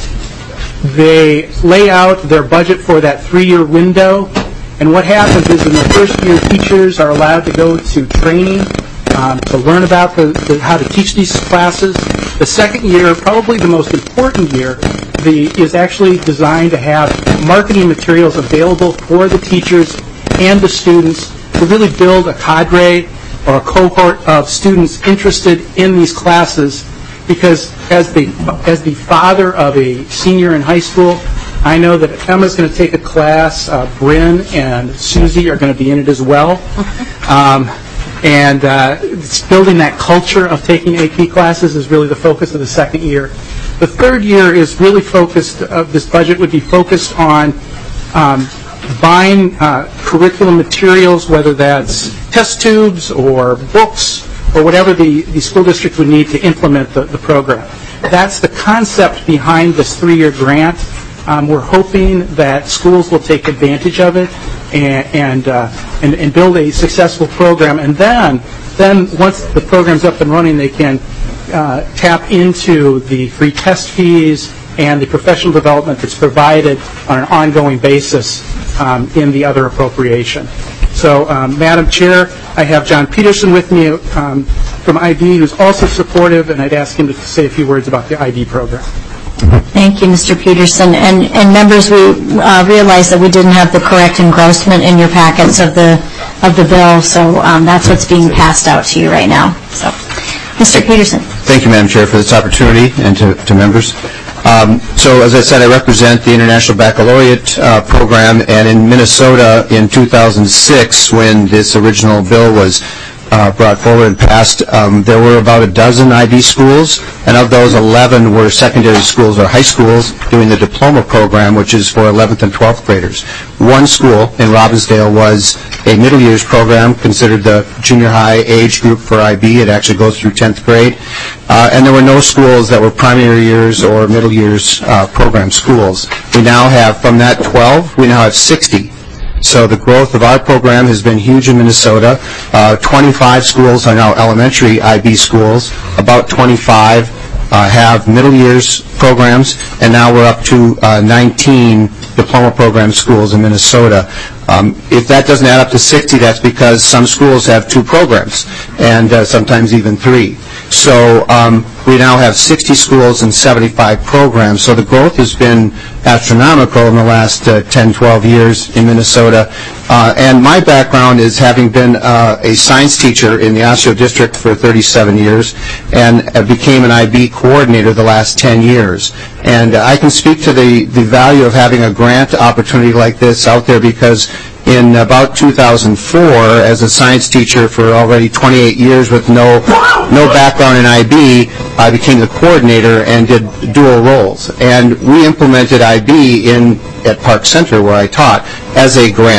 They lay out their budget for that three-year window, and what happens is in the first year, teachers are allowed to go to training um, to learn about the, the, how to teach these classes. The second year, probably the most important year, the, is actually designed to have marketing materials available for the teachers and the students to really build a cadre or a cohort of students interested in these classes, because as the as the father of a senior in high school, I know that Emma's going to take a class, uh, Bryn and Susie are going to be in it as well, um, and uh, it's building that culture of taking A P classes is really the focus of the second year. The third year is really focused, uh, this budget would be focused on um, buying uh, curriculum materials, whether that's test tubes or books or whatever the, the school district would need to implement the, the program. That's the concept behind this three-year grant. Um, we're hoping that schools will take advantage of it and and, uh, and and build a successful program. And then, then once the program's up and running, they can uh, tap into the free test fees and the professional development that's provided on an ongoing basis um, in the other appropriation. So, um, Madam Chair, I have John Peterson with me um, from I B, who's also supportive, and I'd ask him to say a few words about the I B program. Thank you, Mister Peterson. And, and members, we uh, realize that we didn't have the correct engrossment in your packets of the of the bill, so um, that's what's being passed out to you right now. So, Mister Peterson. Thank you, Madam Chair, for this opportunity, and to, to members. Um, so, as I said, I represent the International Baccalaureate uh, program, and in Minnesota in two thousand six, when this original bill was uh, brought forward and passed, um, there were about a dozen I B schools, and of those, eleven were secondary schools or high schools doing the diploma program, which is for eleventh and twelfth graders. One school in Robbinsdale was a middle years program, considered the junior high age group for I B. It actually goes through tenth grade. Uh, and there were no schools that were primary years or middle years uh, program schools. We now have, from that twelve, we now have sixty. So the growth of our program has been huge in Minnesota. Uh, twenty-five schools are now elementary I B schools. About twenty-five uh, have middle years programs, and now we're up to uh, nineteen diploma program schools in Minnesota. Um, if that doesn't add up to sixty, that's because some schools have two programs, and uh, sometimes even three. So um, we now have sixty schools and seventy-five programs. So the growth has been astronomical in the last uh, ten, twelve years in Minnesota. Uh, and my background is having been uh, a science teacher in the Osseo District for thirty-seven years, and uh, became an I B coordinator the last ten years. And uh, I can speak to the, the value of having a grant opportunity like this out there, because in about two thousand four, as a science teacher for already twenty-eight years with no no background in I B, I became the coordinator and did dual roles. And we implemented I B in at Park Center, where I taught, as a grant.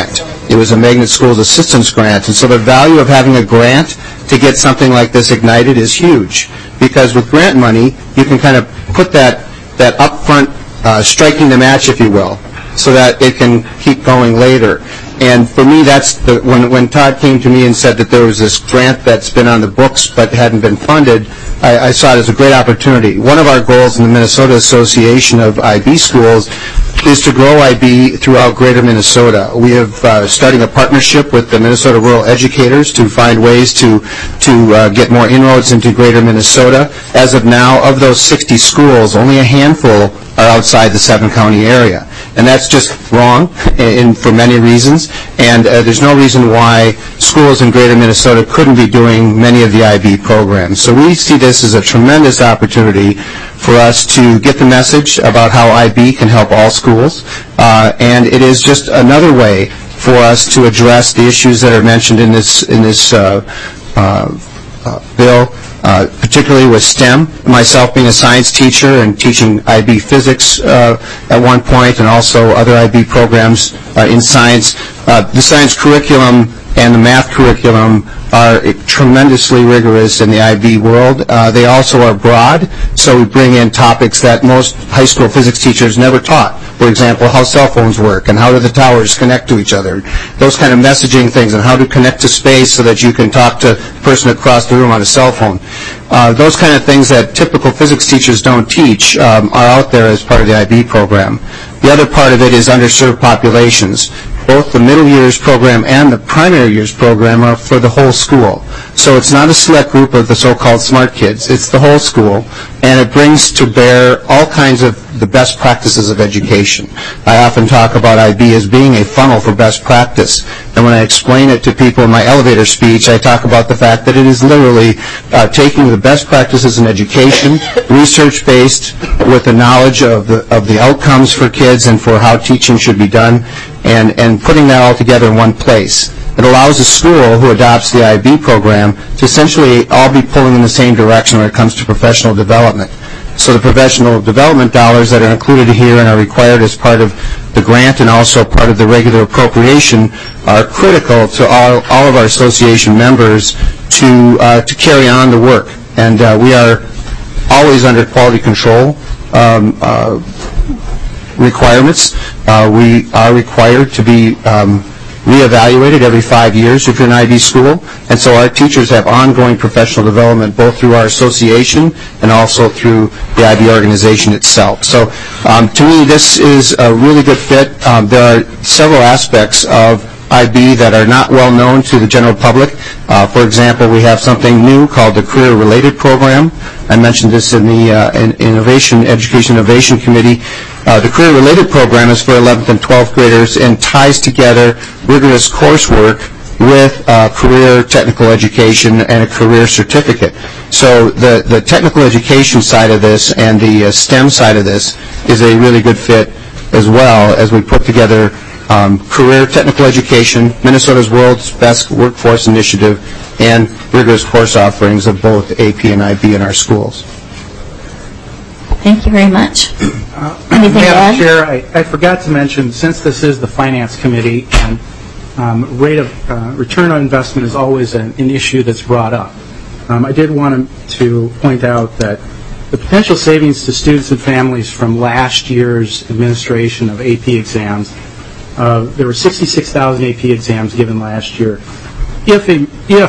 It was a Magnet Schools Assistance Grant. And so the value of having a grant to get something like this ignited is huge, because with grant money, you can kind of put that, that upfront uh, striking the match, if you will, so that it can keep going later. And for me, that's the, when, when Todd came to me and said that there was this grant that's been on the books but hadn't been funded, I, I saw it as a great opportunity. One of our goals in the Minnesota Association of I B Schools is to grow I B throughout greater Minnesota. We have uh, starting a partnership with the Minnesota Rural Educators to find ways to, to uh, get more inroads into greater Minnesota. As of now, of those sixty schools, only a handful are outside the seven-county area. And that's just wrong in, for many reasons. And uh, there's no reason why schools in greater Minnesota couldn't be doing many of the I B programs. So we see this as a tremendous opportunity for us to get the message about how I B can help all schools. Uh, and it is just another way for us to address the issues that are mentioned in this, in this uh, uh, uh, bill. Uh, particularly with STEM, myself being a science teacher and teaching I B physics uh, at one point, and also other I B programs uh, in science. Uh, the science curriculum and the math curriculum are tremendously rigorous in the I B world. Uh, they also are broad, so we bring in topics that most high school physics teachers never taught. For example, how cell phones work and how do the towers connect to each other. Those kind of messaging things, and how to connect to space so that you can talk to the person across the room on a cell phone. Uh, those kind of things that typical physics teachers don't teach um, are out there as part of the I B program. The other part of it is underserved populations. Both the middle years program and the primary years program are for the whole school. So it's not a select group of the so-called smart kids. It's the whole school, and it brings to bear all kinds of the best practices of education. I often talk about I B as being a funnel for best practice. And when I explain it to people in my elevator speech, I talk about the fact that it is literally uh, taking the best practices in education, research-based, with the knowledge of the, of the outcomes for kids and for how teaching should be done, and, and putting that all together in one place. It allows a school who adopts the I B program to essentially all be pulling in the same direction when it comes to professional development. So the professional development dollars that are included here and are required as part of the grant and also part of the regular appropriation are critical to all, all of our association members to, uh, to carry on the work. And uh, we are always under quality control um, uh, requirements. Uh, we are required to be um, reevaluated every five years if you're an I B school, and so our teachers have ongoing professional development both through our association and also through the I B organization itself. So um, to me, this is a really good fit. Um, there are several aspects of I B that are not well known to the general public. Uh, for example, we have something new called the Career Related Program. I mentioned this in the uh, in Innovation Education Innovation Committee. Uh, the Career Related Program is for eleventh and twelfth graders and ties together rigorous coursework with uh, career technical education and a career certificate. So the, the technical education side of this and the uh, STEM side of this is a really good fit as well, as we put together um, career technical education, Minnesota's World's Best Workforce Initiative, and rigorous course offerings of both A P and I B in our schools. Thank you very much. Uh, Anything to add? Madam Chair, I, I forgot to mention, since this is the Finance Committee, and um, rate of uh, return on investment is always an, an issue that's brought up. Um, I did want to point out that the potential savings to students and families from last year's administration of A P exams, uh, there were sixty-six thousand A P exams given last year. If, a,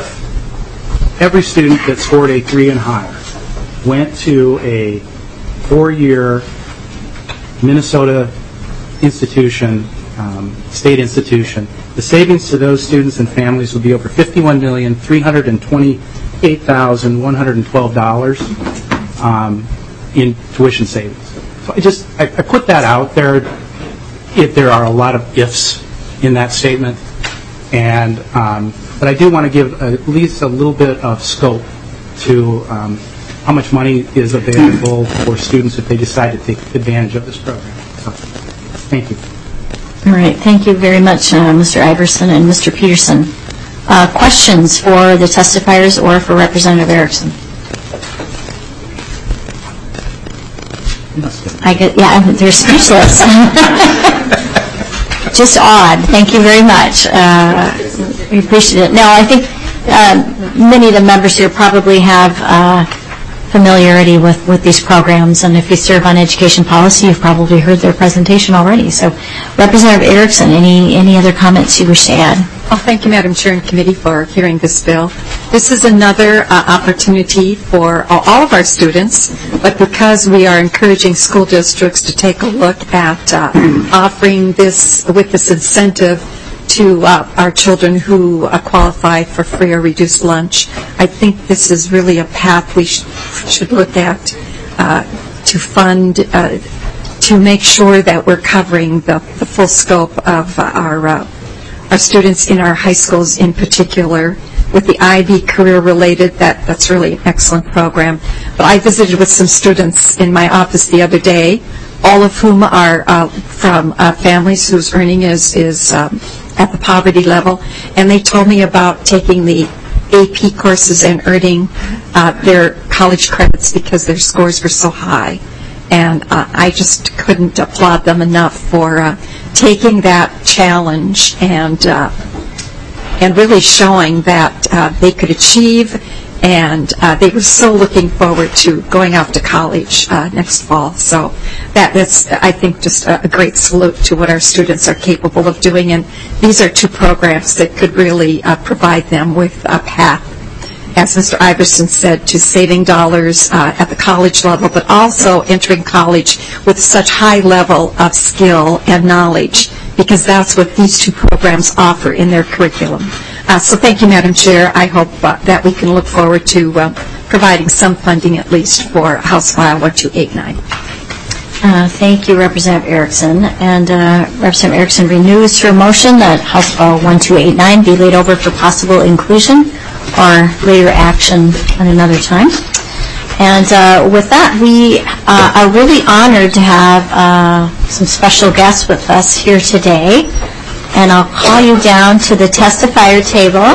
if every student that scored a three and higher went to a four-year Minnesota institution, um, state institution, the savings to those students and families would be over fifty-one million three hundred twenty-eight thousand one hundred twelve dollars um, in tuition savings. So I just I, I put that out there. If there are a lot of ifs in that statement, and um, but I do want to give at least a little bit of scope to um, how much money is available for students if they decide to take advantage of this program. So, thank you. All right. Thank you very much, uh, Mister Iverson and Mister Peterson. Uh, questions for the testifiers or for Representative Erickson? just awed. Thank you very much. Uh, we appreciate it. Now, I think uh, many of the members here probably have uh, familiarity with, with these programs, and if you serve on education policy, you've probably heard their presentation already. So, Representative Erickson, any, any other comments you wish to add? Well, thank you, Madam Chair and Committee, for hearing this bill. This is another uh, opportunity for all, all of our students, but because we are encouraging school districts to take a look at uh, offering this with this incentive to uh, our children who uh, qualify for free or reduced lunch, I think this is really a path we sh should look at uh, to fund, uh, to make sure that we're covering the, the full scope of uh, our uh, our students in our high schools in particular. With the I B career related, that, that's really an excellent program. But I visited with some students in my office the other day, all of whom are uh, from uh, families whose earning is, is um, at the poverty level, and they told me about taking the A P courses and earning uh, their college credits because their scores were so high. And uh, I just couldn't applaud them enough for uh, taking that challenge and uh, and really showing that uh, they could achieve, and uh, they were so looking forward to going off to college uh, next fall. So that, that's, I think, just a, a great salute to what our students are capable of doing, and these are two programs that could really uh, provide them with a path, as Mister Iverson said, to saving dollars uh, at the college level, but also entering college with such high level of skill and knowledge, because that's what these two programs offer in their curriculum. Uh, so thank you, Madam Chair. I hope uh, that we can look forward to uh, providing some funding at least for House File one two eight nine. Uh, thank you, Representative Erickson. And uh, Representative Erickson renews her motion that House File one two eight nine be laid over for possible inclusion or later action at another time. And uh, with that, we uh, are really honored to have uh, some special guests with us here today. And I'll call you down to the testifier table.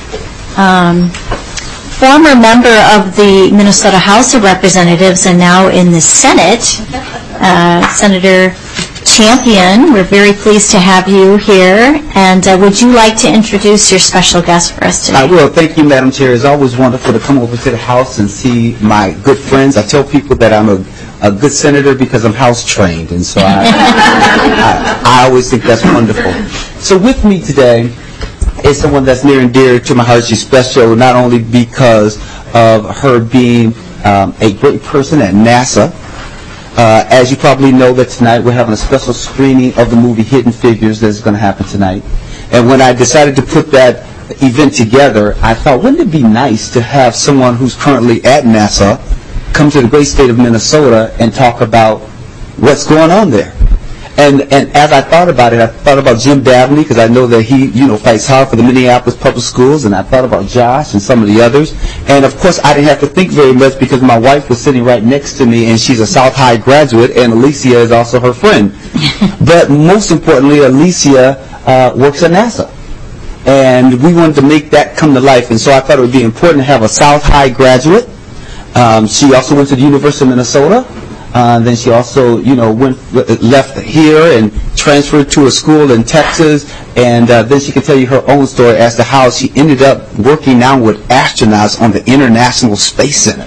Um, former member of the Minnesota House of Representatives and now in the Senate, uh, Senator Champion. We're very pleased to have you here. And uh, would you like to introduce your special guest for us today? I will. Thank you, Madam Chair. It's always wonderful to come over to the House and see my good friends. I tell people that I'm a, a good senator because I'm House trained, and so I, I, I always think that's wonderful. So with me today is someone that's near and dear to my heart. She's special not only because of her being um, a great person at NASA. Uh, as you probably know, that tonight we're having a special screening of the movie Hidden Figures that's going to happen tonight. And when I decided to put that event together, I thought, wouldn't it be nice to have someone who's currently at NASA come to the great state of Minnesota and talk about what's going on there. And and as I thought about it, I thought about Jim Dabney, because I know that he, you know, fights hard for the Minneapolis public schools, and I thought about Josh and some of the others. And of course, I didn't have to think very much because my wife was sitting right next to me, and she's a South High graduate, and Alicia is also her friend. But most importantly, Alicia uh, works at NASA. And we wanted to make that come to life, and so I thought it would be important to have a South High graduate. Um, she also went to the University of Minnesota. Uh, then she also, you know, went left here and transferred to a school in Texas, and uh, then she can tell you her own story as to how she ended up working now with astronauts on the International Space Center.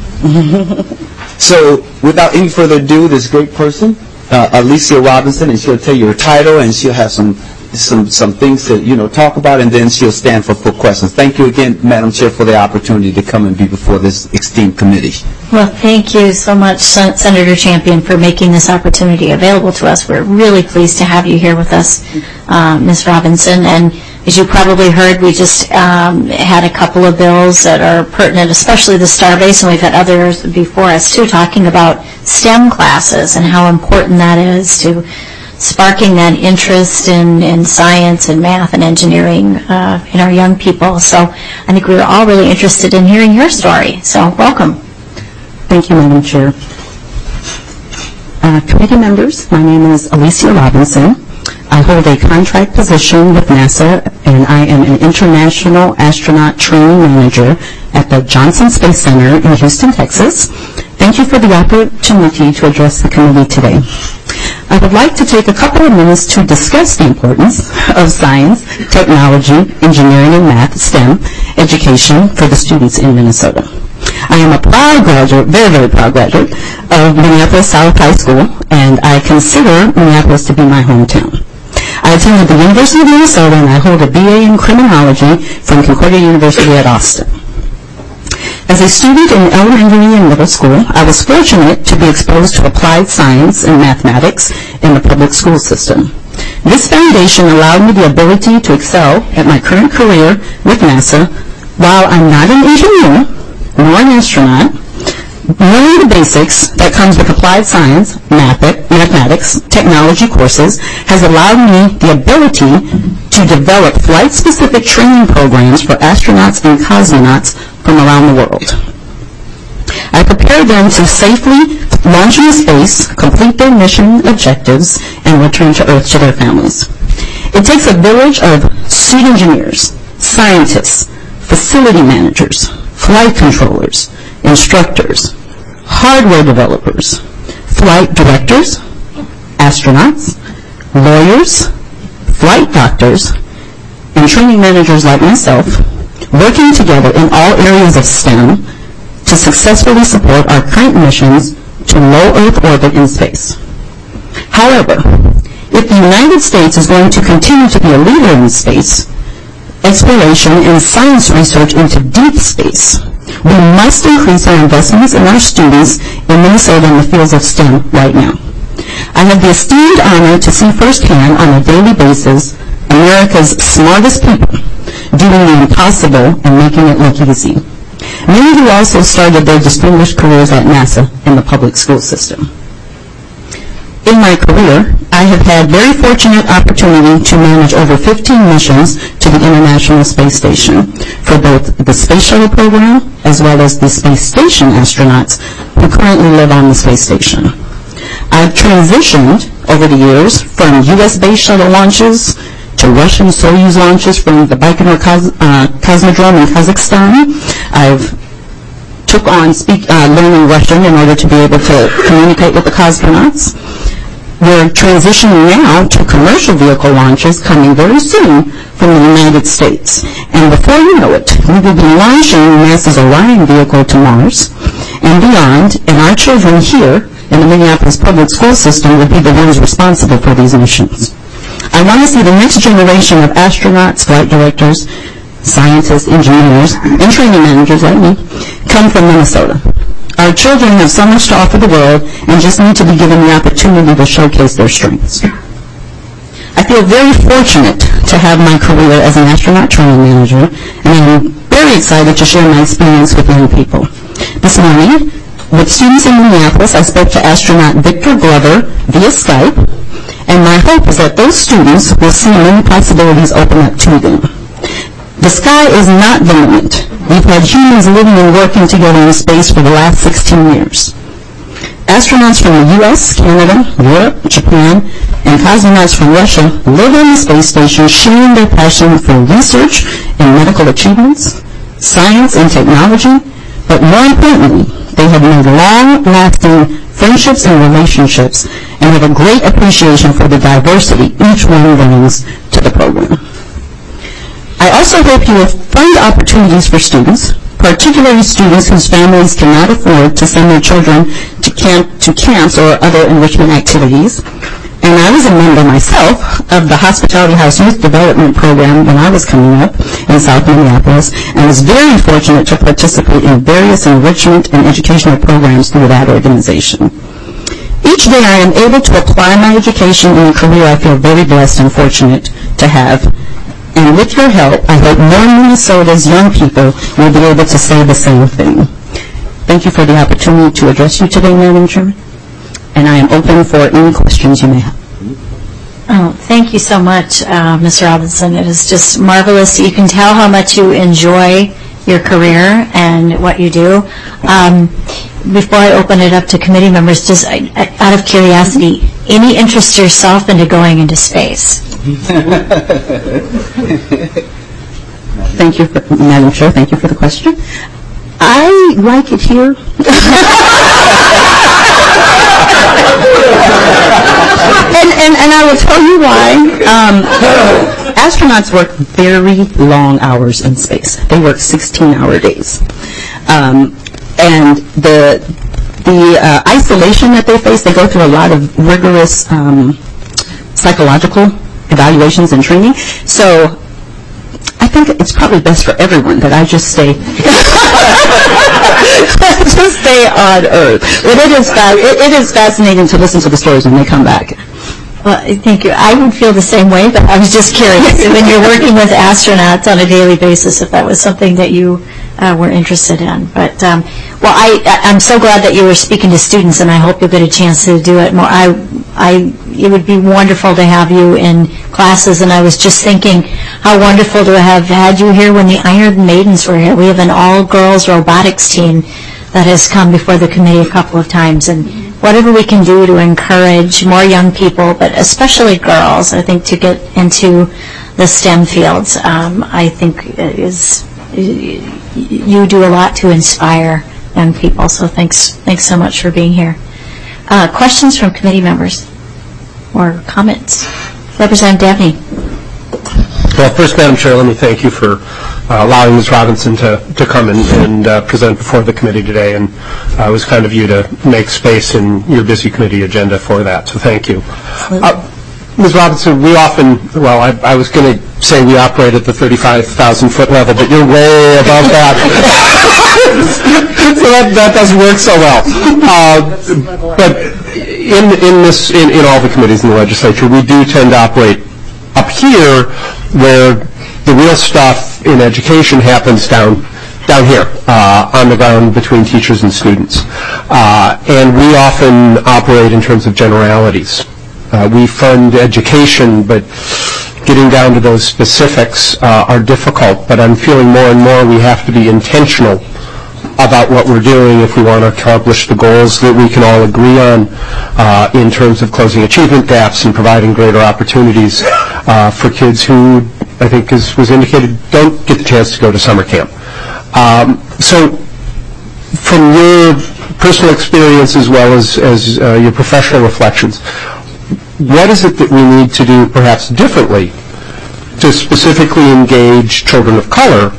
So, without any further ado, this great person, uh, Alicia Robinson, and she'll tell you her title, and she'll have some some some things to, you know, talk about, and then she'll stand for full questions. Thank you again, Madam Chair, for the opportunity to come and be before this esteemed committee. Well, thank you so much, Sen Senator Champion, for making this opportunity available to us. We're really pleased to have you here with us, uh, Miz Robinson. And as you probably heard, we just um, had a couple of bills that are pertinent, especially the Starbase, and we've had others before us too, talking about STEM classes and how important that is to sparking that interest in, in science and math and engineering uh, in our young people. So I think we were all really interested in hearing your story. So welcome. Thank you, Madam Chair. Uh, committee members, my name is Alicia Robinson. I hold a contract position with NASA, and I am an International Astronaut Training Manager at the Johnson Space Center in Houston, Texas. Thank you for the opportunity to address the committee today. I would like to take a couple of minutes to discuss the importance of science, technology, engineering, and math, STEM, education for the students in Minnesota. I am a proud graduate, very, very proud graduate of Minneapolis South High School, and I consider Minneapolis to be my hometown. I attended the University of Minnesota, and I hold a B A in criminology from Concordia University at Austin. As a student in elementary and middle school, I was fortunate to be exposed to applied science and mathematics in the public school system. This foundation allowed me the ability to excel at my current career with NASA. While I'm not an engineer nor an astronaut, knowing the basics that comes with applied science, math, mathematics, technology courses has allowed me the ability to develop flight-specific training programs for astronauts and cosmonauts from around the world. I prepare them to safely launch into space, complete their mission objectives, and return to Earth to their families. It takes a village of suit engineers, scientists, facility managers, flight controllers, instructors, hardware developers, flight directors, astronauts, lawyers, flight doctors, and training managers like myself, working together in all areas of STEM to successfully support our current missions to low Earth orbit in space. However, if the United States is going to continue to be a leader in space, exploration and science research into deep space, we must increase our investments in our students in Minnesota in the fields of STEM right now. I have the esteemed honor to see firsthand on a daily basis America's smartest people doing the impossible and making it look easy. Many who also started their distinguished careers at NASA in the public school system. In my career, I have had very fortunate opportunity to manage over fifteen missions to the International Space Station for both the Space Shuttle program as well as the Space Station astronauts who currently live on the space station. I've transitioned over the years from U S Space Shuttle launches to Russian Soyuz launches from the Baikonur Cos uh, Cosmodrome in Kazakhstan. I've took on speak, uh, learning Russian in order to be able to communicate with the cosmonauts. We're transitioning now to commercial vehicle launches coming very soon from the United States. And before you know it, we will be launching NASA's Orion vehicle to Mars and beyond, and our children here in the Minneapolis public school system will be the ones responsible for these missions. I want to see the next generation of astronauts, flight directors, scientists, engineers, and training managers like me come from Minnesota. Our children have so much to offer the world and just need to be given the opportunity to showcase their strengths. I feel very fortunate to have my career as an astronaut training manager, and I'm very excited to share my experience with young people. This morning, with students in Minneapolis, I spoke to astronaut Victor Glover via Skype, and my hope is that those students will see many possibilities open up to them. The sky is not the limit. We've had humans living and working together in space for the last sixteen years. Astronauts from the U S, Canada, Europe, Japan, and cosmonauts from Russia live on the space station sharing their passion for research and medical achievements, science and technology, but more importantly, they have made long-lasting friendships and relationships and have a great appreciation for the diversity each one brings to the program. I also hope you will find opportunities for students, particularly students whose families cannot afford to send their children to camp to camps or other enrichment activities. And I was a member myself of the Hospitality House Youth Development Program when I was coming up in South Minneapolis, and was very fortunate to participate in various enrichment and educational programs through that organization. Each day I am able to apply my education in a career I feel very blessed and fortunate to have. And with your help, I hope more Minnesota's young people will be able to say the same thing. Thank you for the opportunity to address you today, Madam Chairman, and I am open for any questions you may have. Oh, thank you so much, uh, Mister Robinson. It is just marvelous. You can tell how much you enjoy your career and what you do. Um, before I open it up to committee members, just I, I, out of curiosity, any interest yourself into going into space? Thank you, for, Madam Chair. Thank you for the question. I like it here. and, and, and I will tell you why. Um, astronauts work very long hours in space. They work sixteen-hour days. Um, and the the uh, isolation that they face, they go through a lot of rigorous um, psychological evaluations and training. So I think it's probably best for everyone that I just stay just stay on Earth. But it is fa- it, it is fascinating to listen to the stories when they come back. Well, thank you. I would feel the same way, but I was just curious when you're working with astronauts on a daily basis if that was something that you uh, were interested in. But um, well, I I'm so glad that you were speaking to students, and I hope you'll get a chance to do it more. I I it would be wonderful to have you in classes, and I was just thinking how wonderful to have had you here when the Iron Maidens were here. We have an all-girls robotics team that has come before the committee a couple of times, and whatever we can do to encourage more young people, but especially girls, I think, to get into the STEM fields, um, I think is you do a lot to inspire young people. So thanks, thanks so much for being here. Uh, questions from committee members or comments? Representative Dabney. Well, first, Madam Chair, let me thank you for uh, allowing Miz Robinson to, to come and, and uh, present before the committee today, and uh, it was kind of you to make space in your busy committee agenda for that, so thank you. Uh, Miz Robinson, we often, well, I, I was going to say we operate at the thirty-five thousand foot level, but you're way above that. So that, that doesn't work so well. Uh, but in, in, this, in, in all the committees in the legislature, we do tend to operate up here where the real stuff in education happens down down here uh, on the ground between teachers and students. Uh, and we often operate in terms of generalities. Uh, we fund education, but getting down to those specifics uh, are difficult. But I'm feeling more and more we have to be intentional about what we're doing if we want to accomplish the goals that we can all agree on uh, in terms of closing achievement gaps and providing greater opportunities uh, for kids who, I think as was indicated, don't get the chance to go to summer camp. Um, so from your personal experience as well as, as uh, your professional reflections, what is it that we need to do perhaps differently to specifically engage children of color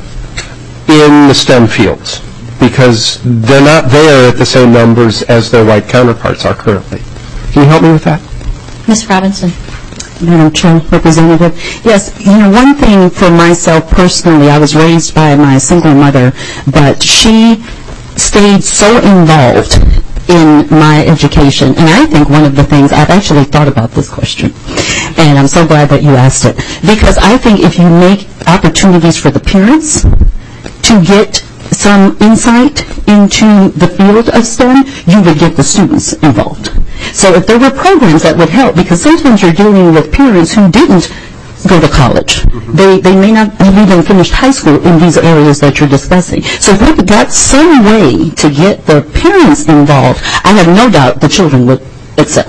in the STEM fields? Because they're not there at the same numbers as their white counterparts are currently. Can you help me with that? Miz Robinson. Madam Chair, Representative. Yes, you know, one thing for myself personally, I was raised by my single mother, but she stayed so involved in my education. And I think one of the things, I've actually thought about this question, and I'm so glad that you asked it, because I think if you make opportunities for the parents to get some insight into the field of STEM, you would get the students involved. So if there were programs that would help, because sometimes you're dealing with parents who didn't go to college. Mm-hmm. They they may not have even finished high school in these areas that you're discussing. So if we got some way to get the parents involved, I have no doubt the children would excel.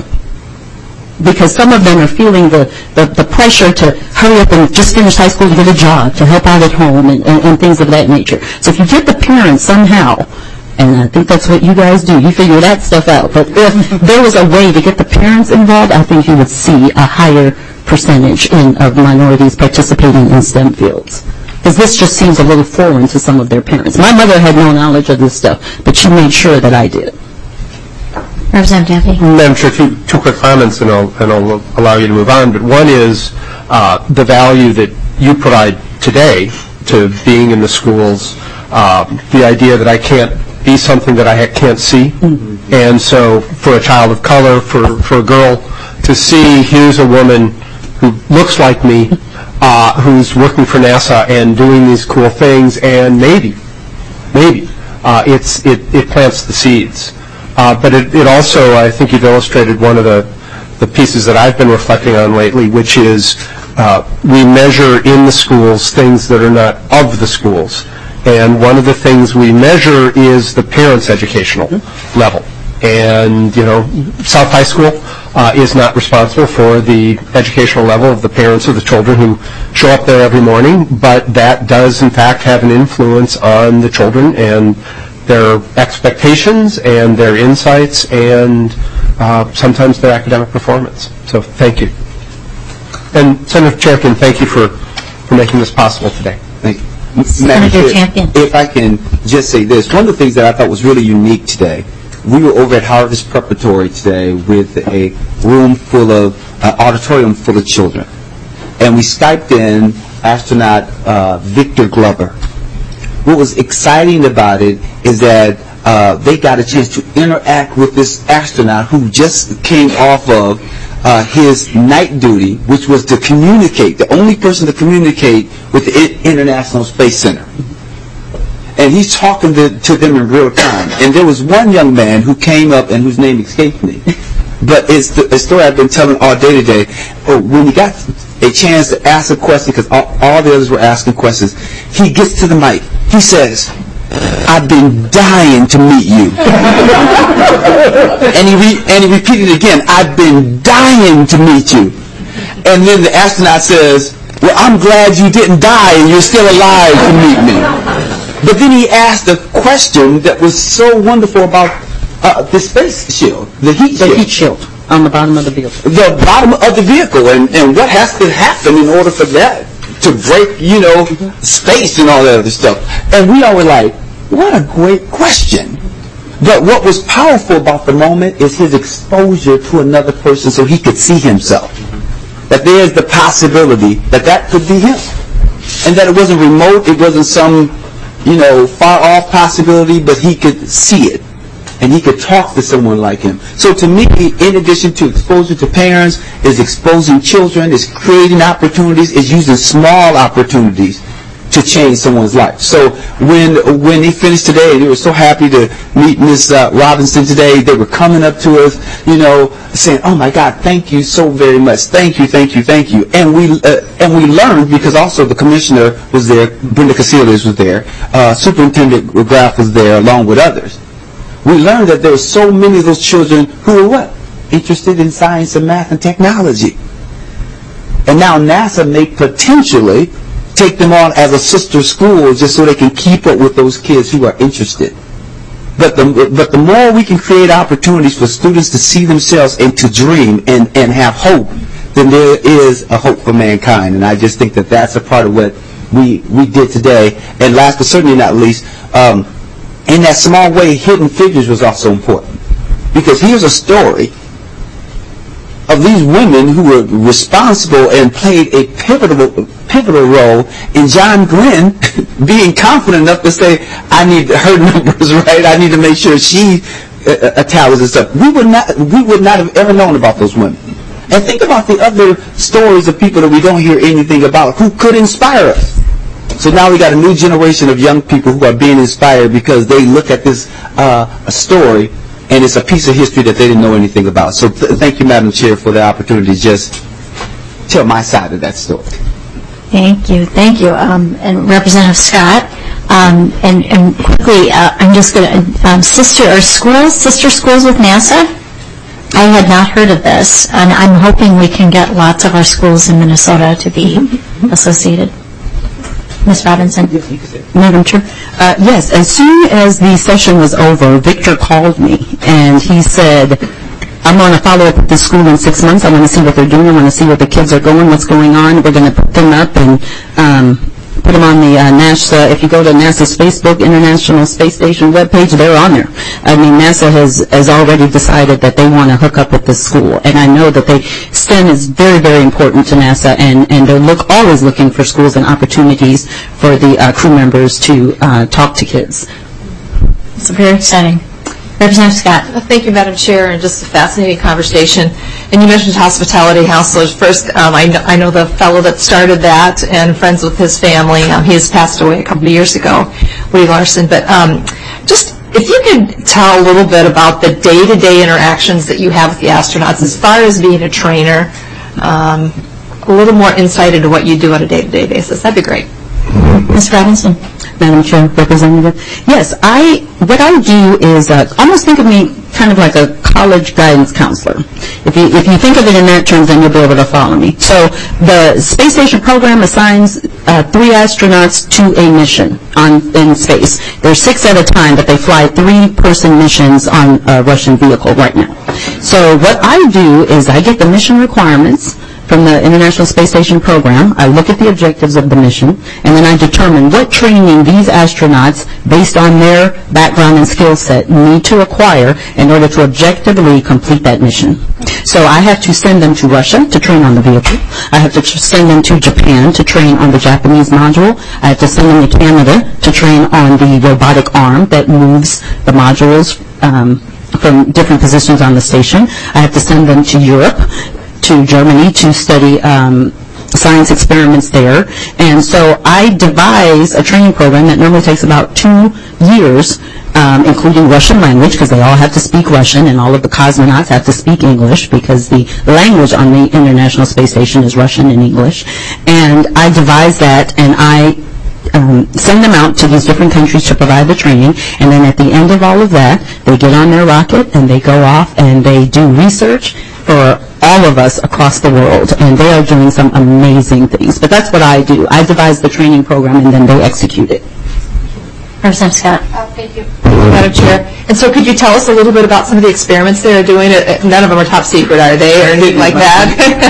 Because some of them are feeling the, the, the pressure to hurry up and just finish high school to get a job, to help out at home, and, and, and things of that nature. So if you get the parents somehow, and I think that's what you guys do, you figure that stuff out. But if there was a way to get the parents involved, I think you would see a higher percentage in, of minorities participating in STEM fields. Because this just seems a little foreign to some of their parents. My mother had no knowledge of this stuff, but she made sure that I did. Representative Daffy. Madam Chair, two, two quick comments, and I'll, and I'll allow you to move on. But one is uh, the value that you provide today to being in the schools, uh, the idea that I can't be something that I can't see. Mm-hmm. And so for a child of color, for, for a girl to see, here's a woman who looks like me, uh, who's working for NASA and doing these cool things, and maybe, maybe, uh, it's, it, it plants the seeds. Uh, but it, it also, I think you've illustrated one of the, the pieces that I've been reflecting on lately, which is uh, we measure in the schools things that are not of the schools. And one of the things we measure is the parents' educational mm-hmm. level. And, you know, South High School uh, is not responsible for the educational level of the parents of the children who show up there every morning, but that does, in fact, have an influence on the children and their expectations and their insights and uh, sometimes their academic performance. So thank you. And Senator Champion, thank you for, for making this possible today. Thank you. Senator Champion. If I can just say this, one of the things that I thought was really unique today, we were over at Harvest Preparatory today with a room full of, uh, auditorium full of children. And we Skyped in astronaut uh, Victor Glover. What was exciting about it is that uh, they got a chance to interact with this astronaut who just came off of uh, his night duty, which was to communicate, the only person to communicate with the International Space Center. And he's talking to, to them in real time. And there was one young man who came up and whose name escaped me. But it's the, a story I've been telling all day today. Oh, when he got a chance to ask a question, because all, all the others were asking questions, he gets to the mic. He says, "I've been dying to meet you." and, he re- and he repeated it again, "I've been dying to meet you." And then the astronaut says, "Well, I'm glad you didn't die and you're still alive to meet me." But then he asked a question that was so wonderful about uh, the space shield, the heat shield. The heat shield on the bottom of the vehicle. The bottom of the vehicle, and, and what has to happen in order for that to break, you know, space and all that other stuff. And we all were like, what a great question. But what was powerful about the moment is his exposure to another person so he could see himself. That there's the possibility that that could be him. And that it wasn't remote, it wasn't some, you know, far off possibility, but he could see it. And he could talk to someone like him. So to me, in addition to exposure to parents, is exposing children, is creating opportunities, is using small opportunities to change someone's life. So when when he finished today, and they were so happy to meet Miz Uh, Robinson today, they were coming up to us, you know, saying, "Oh my God, thank you so very much. Thank you, thank you, thank you." And we uh, and we learned, because also the commissioner was there, Brenda Casillas was there, uh, Superintendent Graff was there, along with others. We learned that there were so many of those children who were what? Interested in science and math and technology. And now NASA may potentially take them on as a sister school just so they can keep up with those kids who are interested. But the, but the more we can create opportunities for students to see themselves and to dream and, and have hope, then there is a hope for mankind. And I just think that that's a part of what we, we did today. And last but certainly not least, um, in that small way, Hidden Figures was also important. Because here's a story of these women who were responsible and played a pivotal pivotal role in John Glenn being confident enough to say, "I need her numbers right. I need to make sure she uh, tallies and stuff." We would not we would not have ever known about those women. And think about the other stories of people that we don't hear anything about who could inspire us. So now we got a new generation of young people who are being inspired because they look at this uh, a story, and it's a piece of history that they didn't know anything about. So th- thank you, Madam Chair, for the opportunity to just tell my side of that story. Thank you, thank you. Um, and Representative Scott, um, and, and quickly, uh, I'm just going to, um, sister or schools, sister schools with NASA? I had not heard of this, and I'm hoping we can get lots of our schools in Minnesota to be associated. Miz Robinson. Madam Chair. Uh, yes, as soon as the session was over, Victor called me, and he said, "I'm going to follow up with the school in six months. I want to see what they're doing. I want to see where the kids are going, what's going on. We're going to put them up and um, put them on the uh, NASA. If you go to NASA's Facebook, International Space Station webpage, they're on there. I mean, NASA has, has already decided that they want to hook up with the school. And I know that they, STEM is very, very important to NASA, and, and they're look, always looking for schools and opportunities for the uh, crew members to uh, talk to kids. It's very exciting. Representative Scott. Well, thank you, Madam Chair, and just a fascinating conversation. And you mentioned hospitality counselors. First, um, I, know, I know the fellow that started that and friends with his family. Um, he has passed away a couple of years ago, Woody Larson. But um, just if you could tell a little bit about the day-to-day interactions that you have with the astronauts as far as being a trainer, um, a little more insight into what you do on a day-to-day basis, that'd be great. Miz Robinson. Madam Chair, Representative. Yes, I, what I do is, uh, almost think of me kind of like a college guidance counselor. If you, if you think of it in that terms, then you'll be able to follow me. So the space station program assigns uh, three astronauts to a mission on, in space. There's six at a time, but they fly three-person missions on a Russian vehicle right now. So what I do is I get the mission requirements from the International Space Station program. I look at the objectives of the mission, and then I determine what training these astronauts, based on their background and skill set, need to acquire in order to objectively complete that mission. So I have to send them to Russia to train on the vehicle. I have to tr- send them to Japan to train on the Japanese module. I have to send them to Canada to train on the robotic arm that moves the modules um, from different positions on the station. I have to send them to Europe, to Germany, to study um, science experiments there. And so I devise a training program that normally takes about two years, um, including Russian language, because they all have to speak Russian, and all of the cosmonauts have to speak English, because the language on the International Space Station is Russian and English. And I devise that, and I Um, send them out to these different countries to provide the training, and then at the end of all of that, they get on their rocket and they go off and they do research for all of us across the world, and they are doing some amazing things. But that's what I do. I devise the training program, and then they execute it. Representative Scott. Uh, thank you, Madam Chair. And so could you tell us a little bit about some of the experiments they are doing? None of them are top secret, are they, or anything like that?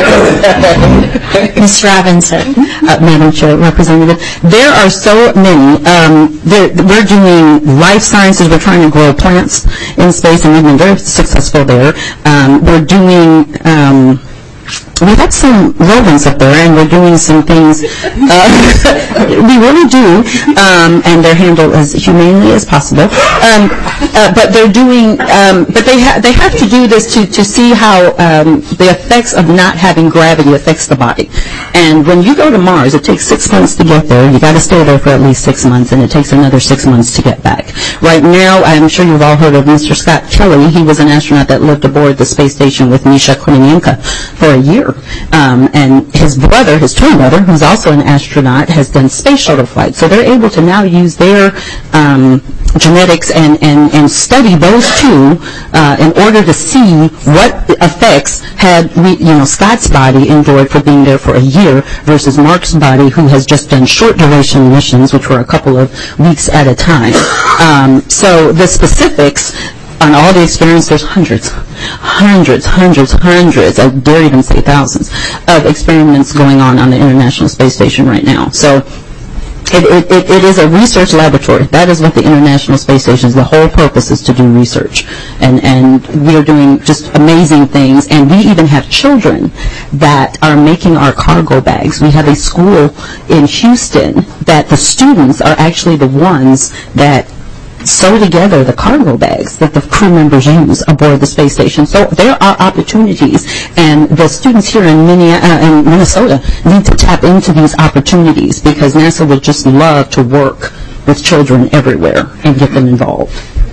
Miz Robinson. Uh, Madam Chair, Representative, there are so many. Um, we're doing life sciences. We're trying to grow plants in space, and we've been very successful there. Um, we're doing... Um, we have some rodents up there, and we're doing some things. Uh, we really do, um, and they're handled as humanely as possible. Um, uh, but they're doing, um, but they ha- they have to do this to to see how um, the effects of not having gravity affects the body. And when you go to Mars, it takes six months to get there. You got to stay there for at least six months, and it takes another six months to get back. Right now, I'm sure you've all heard of Mister Scott Kelly. He was an astronaut that lived aboard the space station with Misha Kononenko for a year. Um, and his brother, his twin brother, who's also an astronaut, has done space shuttle flights. So they're able to now use their um, genetics and, and, and study those two uh, in order to see what effects had we, you know, Scott's body endured for being there for a year versus Mark's body, who has just done short duration missions, which were a couple of weeks at a time. Um, so the specifics on all the experience, there's hundreds, hundreds, hundreds, hundreds, I dare even say thousands, of experiments going on on the International Space Station right now. So it, it, it, it is a research laboratory. That is what the International Space Station is. The whole purpose is to do research. And, and we are doing just amazing things. And we even have children that are making our cargo bags. We have a school in Houston that the students are actually the ones that sew together the cargo bags that the crew members use aboard the space station. So there are opportunities, and the students here in, Minneapolis, uh, in Minnesota need to tap into these opportunities, because NASA would just love to work with children everywhere and get them involved.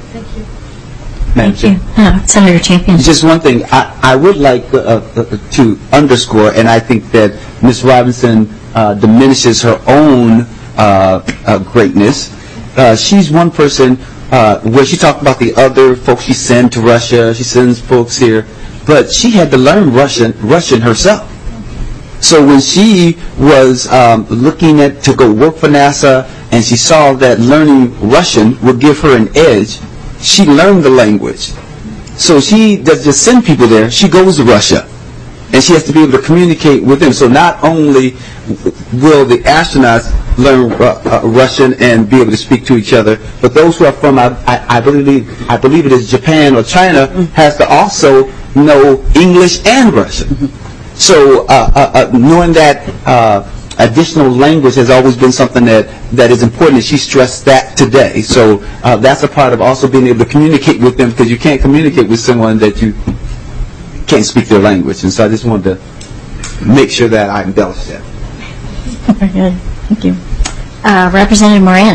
Madam Chair. Uh, Senator Champion. Just one thing, I, I would like uh, uh, to underscore, and I think that Miz Robinson uh, diminishes her own uh, uh, greatness. Uh, she's one person uh, where she talked about the other folks she sent to Russia. She sends folks here, but she had to learn Russian Russian herself. So when she was um, looking at to go work for NASA, and she saw that learning Russian would give her an edge, she learned the language. So she doesn't just send people there; she goes to Russia, and she has to be able to communicate with them. So not only will the astronauts learn uh, uh, Russian and be able to speak to each other, but those who are from, I, I, I believe, I believe it is Japan or China, has to also know English and Russian. So uh, uh, uh, knowing that uh, additional language has always been something that, that is important, and she stressed that today. So uh, that's a part of also being able to communicate with them, because you can't communicate with someone that you can't speak their language. And so I just wanted to make sure that I embellished that. Very good. Thank you. Uh, Representative Moran.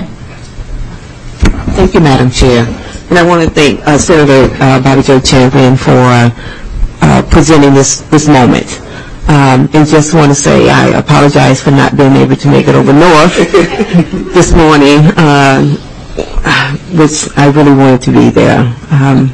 Thank you, Madam Chair. And I want to thank uh, Senator uh, Bobby Joe Champion for uh, uh, presenting this, this moment. Um, and just want to say I apologize for not being able to make it over north this morning, uh, which I really wanted to be there. Um,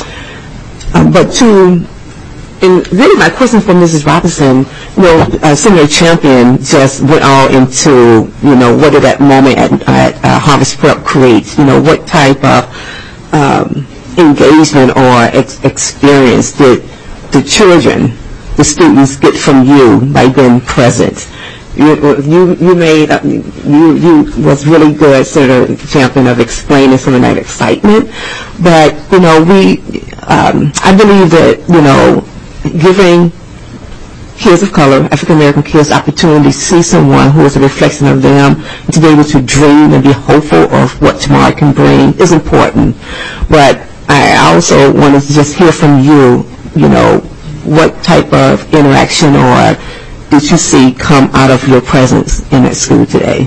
um, but to And really my question for Missus Robinson, you know, uh, Senator Champion just went all into, you know, what did that moment at, at uh, Harvest Prep create? You know, what type of um, engagement or ex- experience did the children, the students, get from you by being present? You, you, you made, uh, you, you was really good, Senator Champion, of explaining some of that excitement. But, you know, we, um, I believe that, you know, giving kids of color, African American kids, opportunity to see someone who is a reflection of them, and to be able to dream and be hopeful of what tomorrow can bring is important. But I also wanted to just hear from you, you know, what type of interaction or did you see come out of your presence in that school today?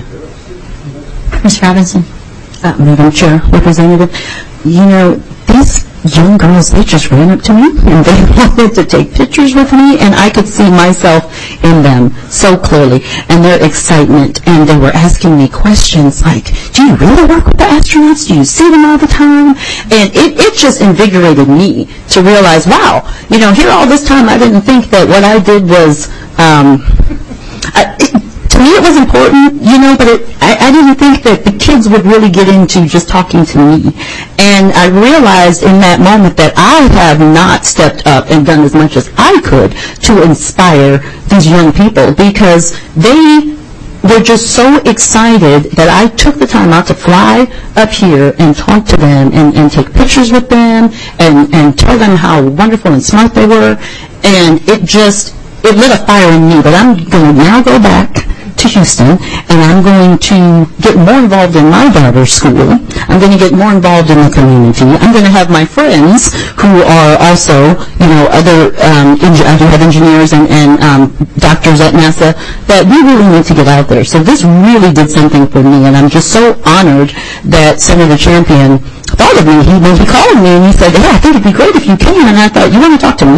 Miz Robinson. Uh, Madam Chair, Representative, you know, these young girls, they just ran up to me and they wanted to take pictures with me, and I could see myself in them so clearly, and their excitement, and they were asking me questions like, do you really work with the astronauts? Do you see them all the time? And it, it just invigorated me to realize, wow, you know, here all this time I didn't think that what I did was, um, I, it, to me it was important, you know, but it, I, I didn't think that the kids would really get into just talking to me. And I realized in that moment that I have not stepped up and done as much as I could to inspire these young people, because they were just so excited that I took the time out to fly up here and talk to them and, and take pictures with them and, and tell them how wonderful and smart they were. And it just, it lit a fire in me. But I'm going to now go back to Houston, and I'm going to get more involved in my daughter's school. I'm going to get more involved in the community. I'm going to have my friends who are also, you know, other um, who have engineers and, and um, doctors at NASA, that we really need to get out there. So this really did something for me, and I'm just so honored that Senator Champion thought of me. He, when he called me and he said, hey, I think it'd be great if you came, and I thought, you want to talk to me?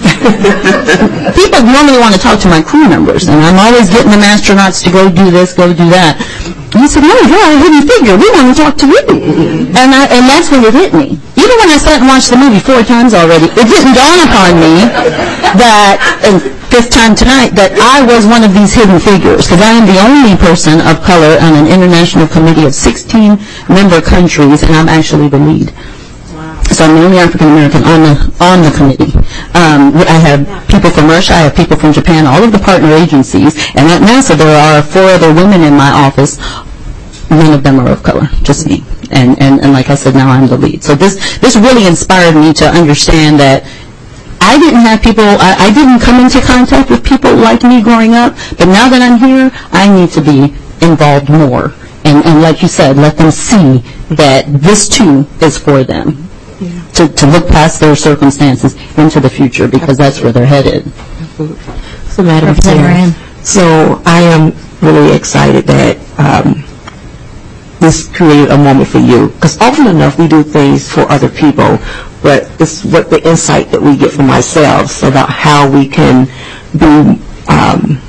People normally want to talk to my crew members, and I'm always getting them astronauts to go do this, go do that. And he said, no, you're a hidden figure. We want to talk to you. And, I, and that's when it hit me. Even when I sat and watched the movie four times already, it didn't dawn upon me that, and fifth time tonight, that I was one of these hidden figures, because I am the only person of color on an international committee of sixteen member countries, and I'm actually the lead. So I'm the only African American on the on the committee. Um, I have people from Russia, I have people from Japan, all of the partner agencies, and at NASA there are four other women in my office. None of them are of color, just me. And and, and like I said, now I'm the lead. So this this really inspired me to understand that I didn't have people, I, I didn't come into contact with people like me growing up, but now that I'm here, I need to be involved more. And, and like you said, let them see that this too is for them. Yeah. To, to look past their circumstances into the future, because that's where they're headed. So, Madam Chair, so I am really excited that um, this created a moment for you, because often enough we do things for other people, but it's what the insight that we get from ourselves about how we can be um,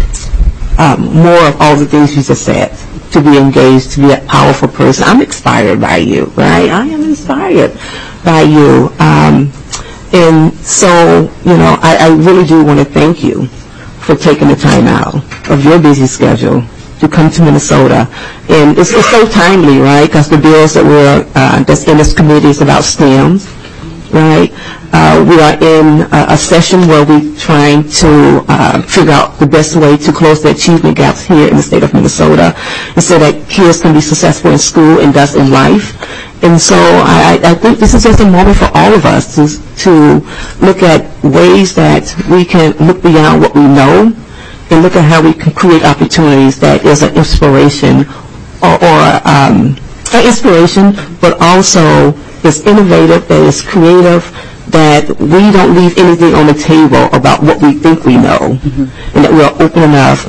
um, more of all the things you just said, to be engaged, to be a powerful person. I'm inspired by you, right? I am inspired by you. Um, and so, you know, I, I really do want to thank you for taking the time out of your busy schedule to come to Minnesota. And it's, it's so timely, right? Because the bills that we're, uh, that's in this committee is about STEM, right? Uh, we are in a, a session where we're trying to uh, figure out the best way to close the achievement gaps here in the state of Minnesota, and so that kids can be successful in school and thus in life. And so I, I think this is just a moment for all of us to, to look at ways that we can look beyond what we know and look at how we can create opportunities that is an inspiration or, or um, an inspiration, but also is innovative, that is creative, that we don't leave anything on the table about what we think we know, mm-hmm. and that we are open enough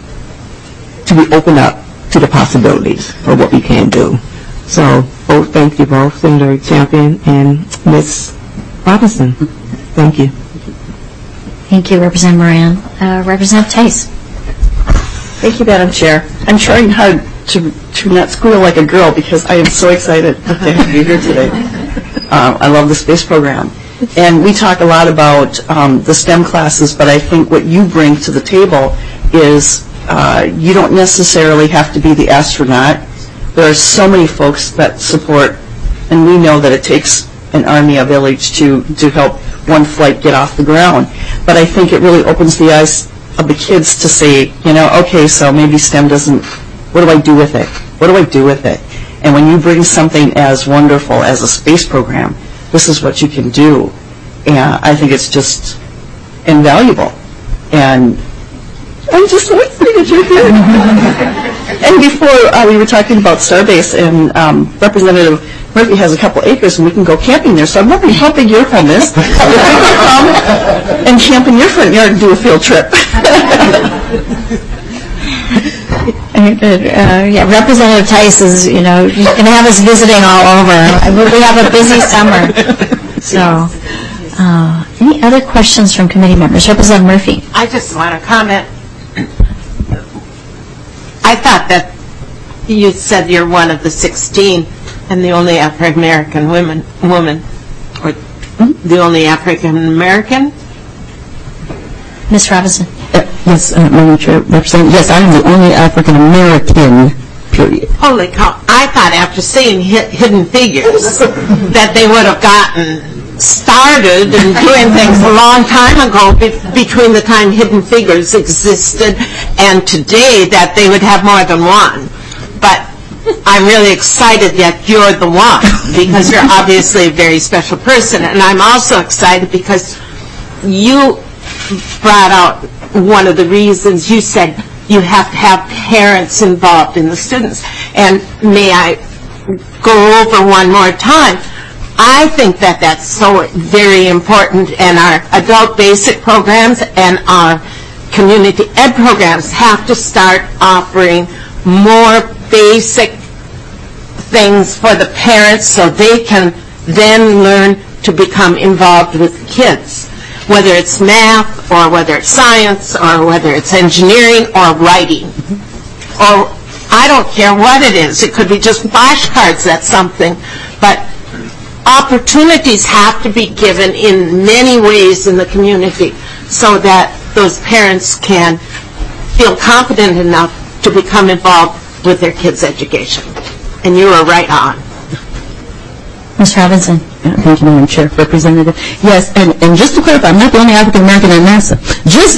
to be open up to the possibilities of what we can do. So, both, thank you both, Senator Champion and Miz Robinson. Thank you. Thank you, Representative Moran. Uh, Representative Tice. Thank you, Madam Chair. I'm trying hard to, to not squeal like a girl, because I am so excited to be here today. Uh, I love the space program. And we talk a lot about um, the STEM classes, but I think what you bring to the table is uh, you don't necessarily have to be the astronaut. There are so many folks that support, and we know that it takes an army, a village to, to help one flight get off the ground. But I think it really opens the eyes of the kids to say, you know, okay, so maybe STEM doesn't, what do I do with it? What do I do with it? And when you bring something as wonderful as a space program, this is what you can do. And I think it's just invaluable. And I'm just so excited that you're here. And before uh, we were talking about Starbase, and um, Representative Murphy has a couple acres, and we can go camping there. So I'm wondering how big your home is. If we could come and camp in your front yard and do a field trip. Uh, yeah, Representative Tice is, you know, going to have us visiting all over. We have a busy summer. So, uh, any other questions from committee members? Representative Murphy. I just want to comment. I thought that you said you're one of the sixteen and the only African-American woman, woman, or the only African-American? Miz Robinson. Uh, yes, uh, Madam Chair, Representative. Yes, I am the only African-American, period. Holy cow. I thought after seeing hi- Hidden Figures that they would have gotten started and doing things a long time ago be- between the time Hidden Figures existed and today, that they would have more than one. But I'm really excited that you're the one, because you're obviously a very special person. And I'm also excited because you brought out one of the reasons. You said you have to have parents involved in the students. And may I go over one more time? I think that that's so very important, and our adult basic programs and our community ed programs have to start offering more basic things for the parents so they can then learn to become involved with kids, whether it's math or whether it's science or whether it's engineering or writing. Or I don't care what it is. It could be just flashcards, that's something. But opportunities have to be given in many ways in the community so that those parents can feel confident enough to become involved with their kids' education. And you are right on. Miz Robinson. Yeah, thank you, Madam Chair. Representative. Yes, and, and just to clarify, I'm not the only African-American at NASA. Just,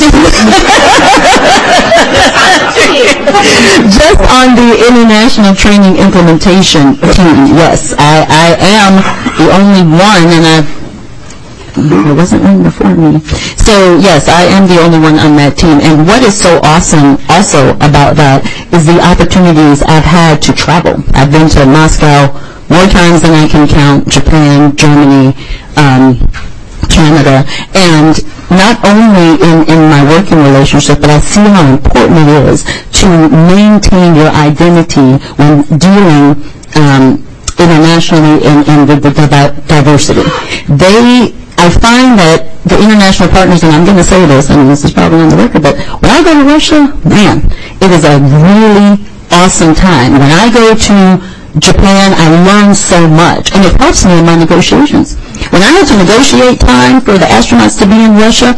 just on the International Training Implementation team, yes, I, I am the only one, and I there wasn't one before me. So, yes, I am the only one on that team. And what is so awesome also about that is the opportunities I've had to travel. I've been to Moscow more times than I can count, Japan, Germany, um, Canada, and not only in, in my working relationship, but I see how important it is to maintain your identity when dealing um, internationally and, and with the diversity. They, I find that the international partners, and I'm going to say this, and this is probably on the record, but when I go to Russia, man, it is a really awesome time. When I go to Japan, I learn so much, and it helps me in my negotiations. When I have to negotiate time for the astronauts to be in Russia,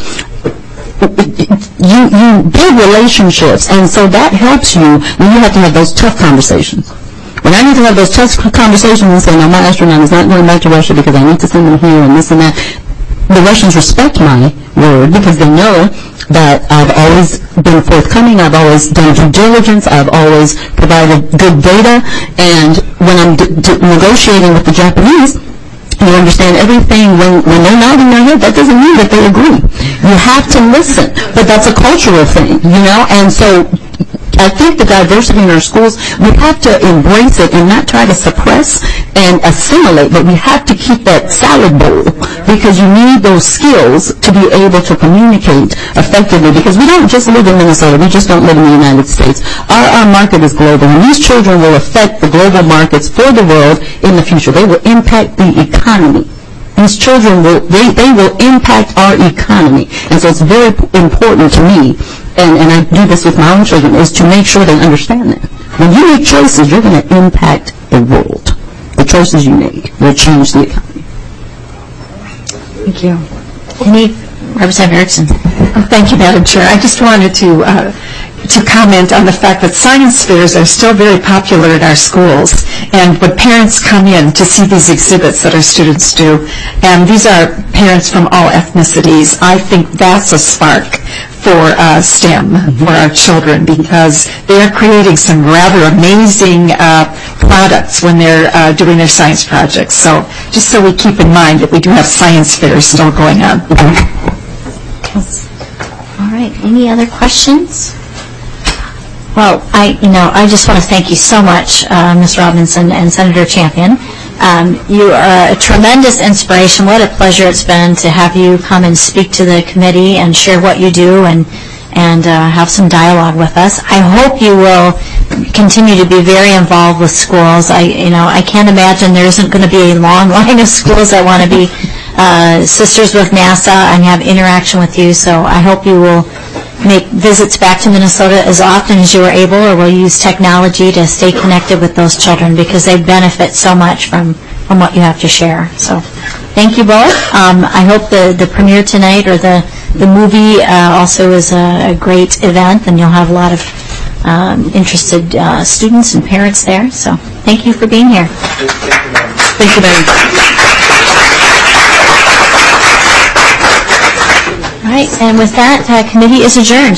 you, you build relationships, and so that helps you when you have to have those tough conversations. When I need to have those tough conversations and say, no, my astronaut is not going back to Russia because I need to send them here and this and that, the Russians respect my word because they know that I've always been forthcoming, I've always done due diligence, I've always provided good data, and when I'm d- d- negotiating with the Japanese, you understand everything. When, when they're nodding their head, that doesn't mean that they agree. You have to listen, but that's a cultural thing, you know, and so I think the diversity in our schools, we have to embrace it and not try to suppress and assimilate, but we have to keep that salad bowl because you need those skills to be able to communicate effectively because we don't just live in Minnesota, we just don't live in the United States. Our, our market is global, and these children will affect the global markets for the world in the future. They will impact the economy. These children will, they, they will impact our economy. And so it's very important to me, and, and I do this with my own children, is to make sure they understand that. When you make choices, you're going to impact the world. The choices you make will change the economy. Thank you. Any, Representative Erickson. Oh, thank you, Madam Chair. I just wanted to uh, to comment on the fact that science fairs are still very popular at our schools. And when parents come in to see these exhibits that our students do, and these are parents from all ethnicities, I think that's a spark for uh, STEM, for our children, because they are creating some rather amazing uh, products when they're uh, doing their science projects. So just so we keep in mind that we do have science fairs still going on. All right, any other questions? Well, I, you know, I just want to thank you so much, uh, Miz Robinson and Senator Champion. Um, you are a tremendous inspiration. What a pleasure it's been to have you come and speak to the committee and share what you do and and uh, have some dialogue with us. I hope you will continue to be very involved with schools. I, you know, I can't imagine there isn't going to be a long line of schools that want to be uh, sisters with NASA and have interaction with you. So I hope you will make visits back to Minnesota as often as you are able, or will use technology to stay connected with those children, because they benefit so much from, from what you have to share. So thank you both. Um, I hope the, the premiere tonight, or the, the movie uh, also is a, a great event, and you'll have a lot of um, interested uh, students and parents there. So thank you for being here. Thank you very much. All right, and with that, uh, committee is adjourned.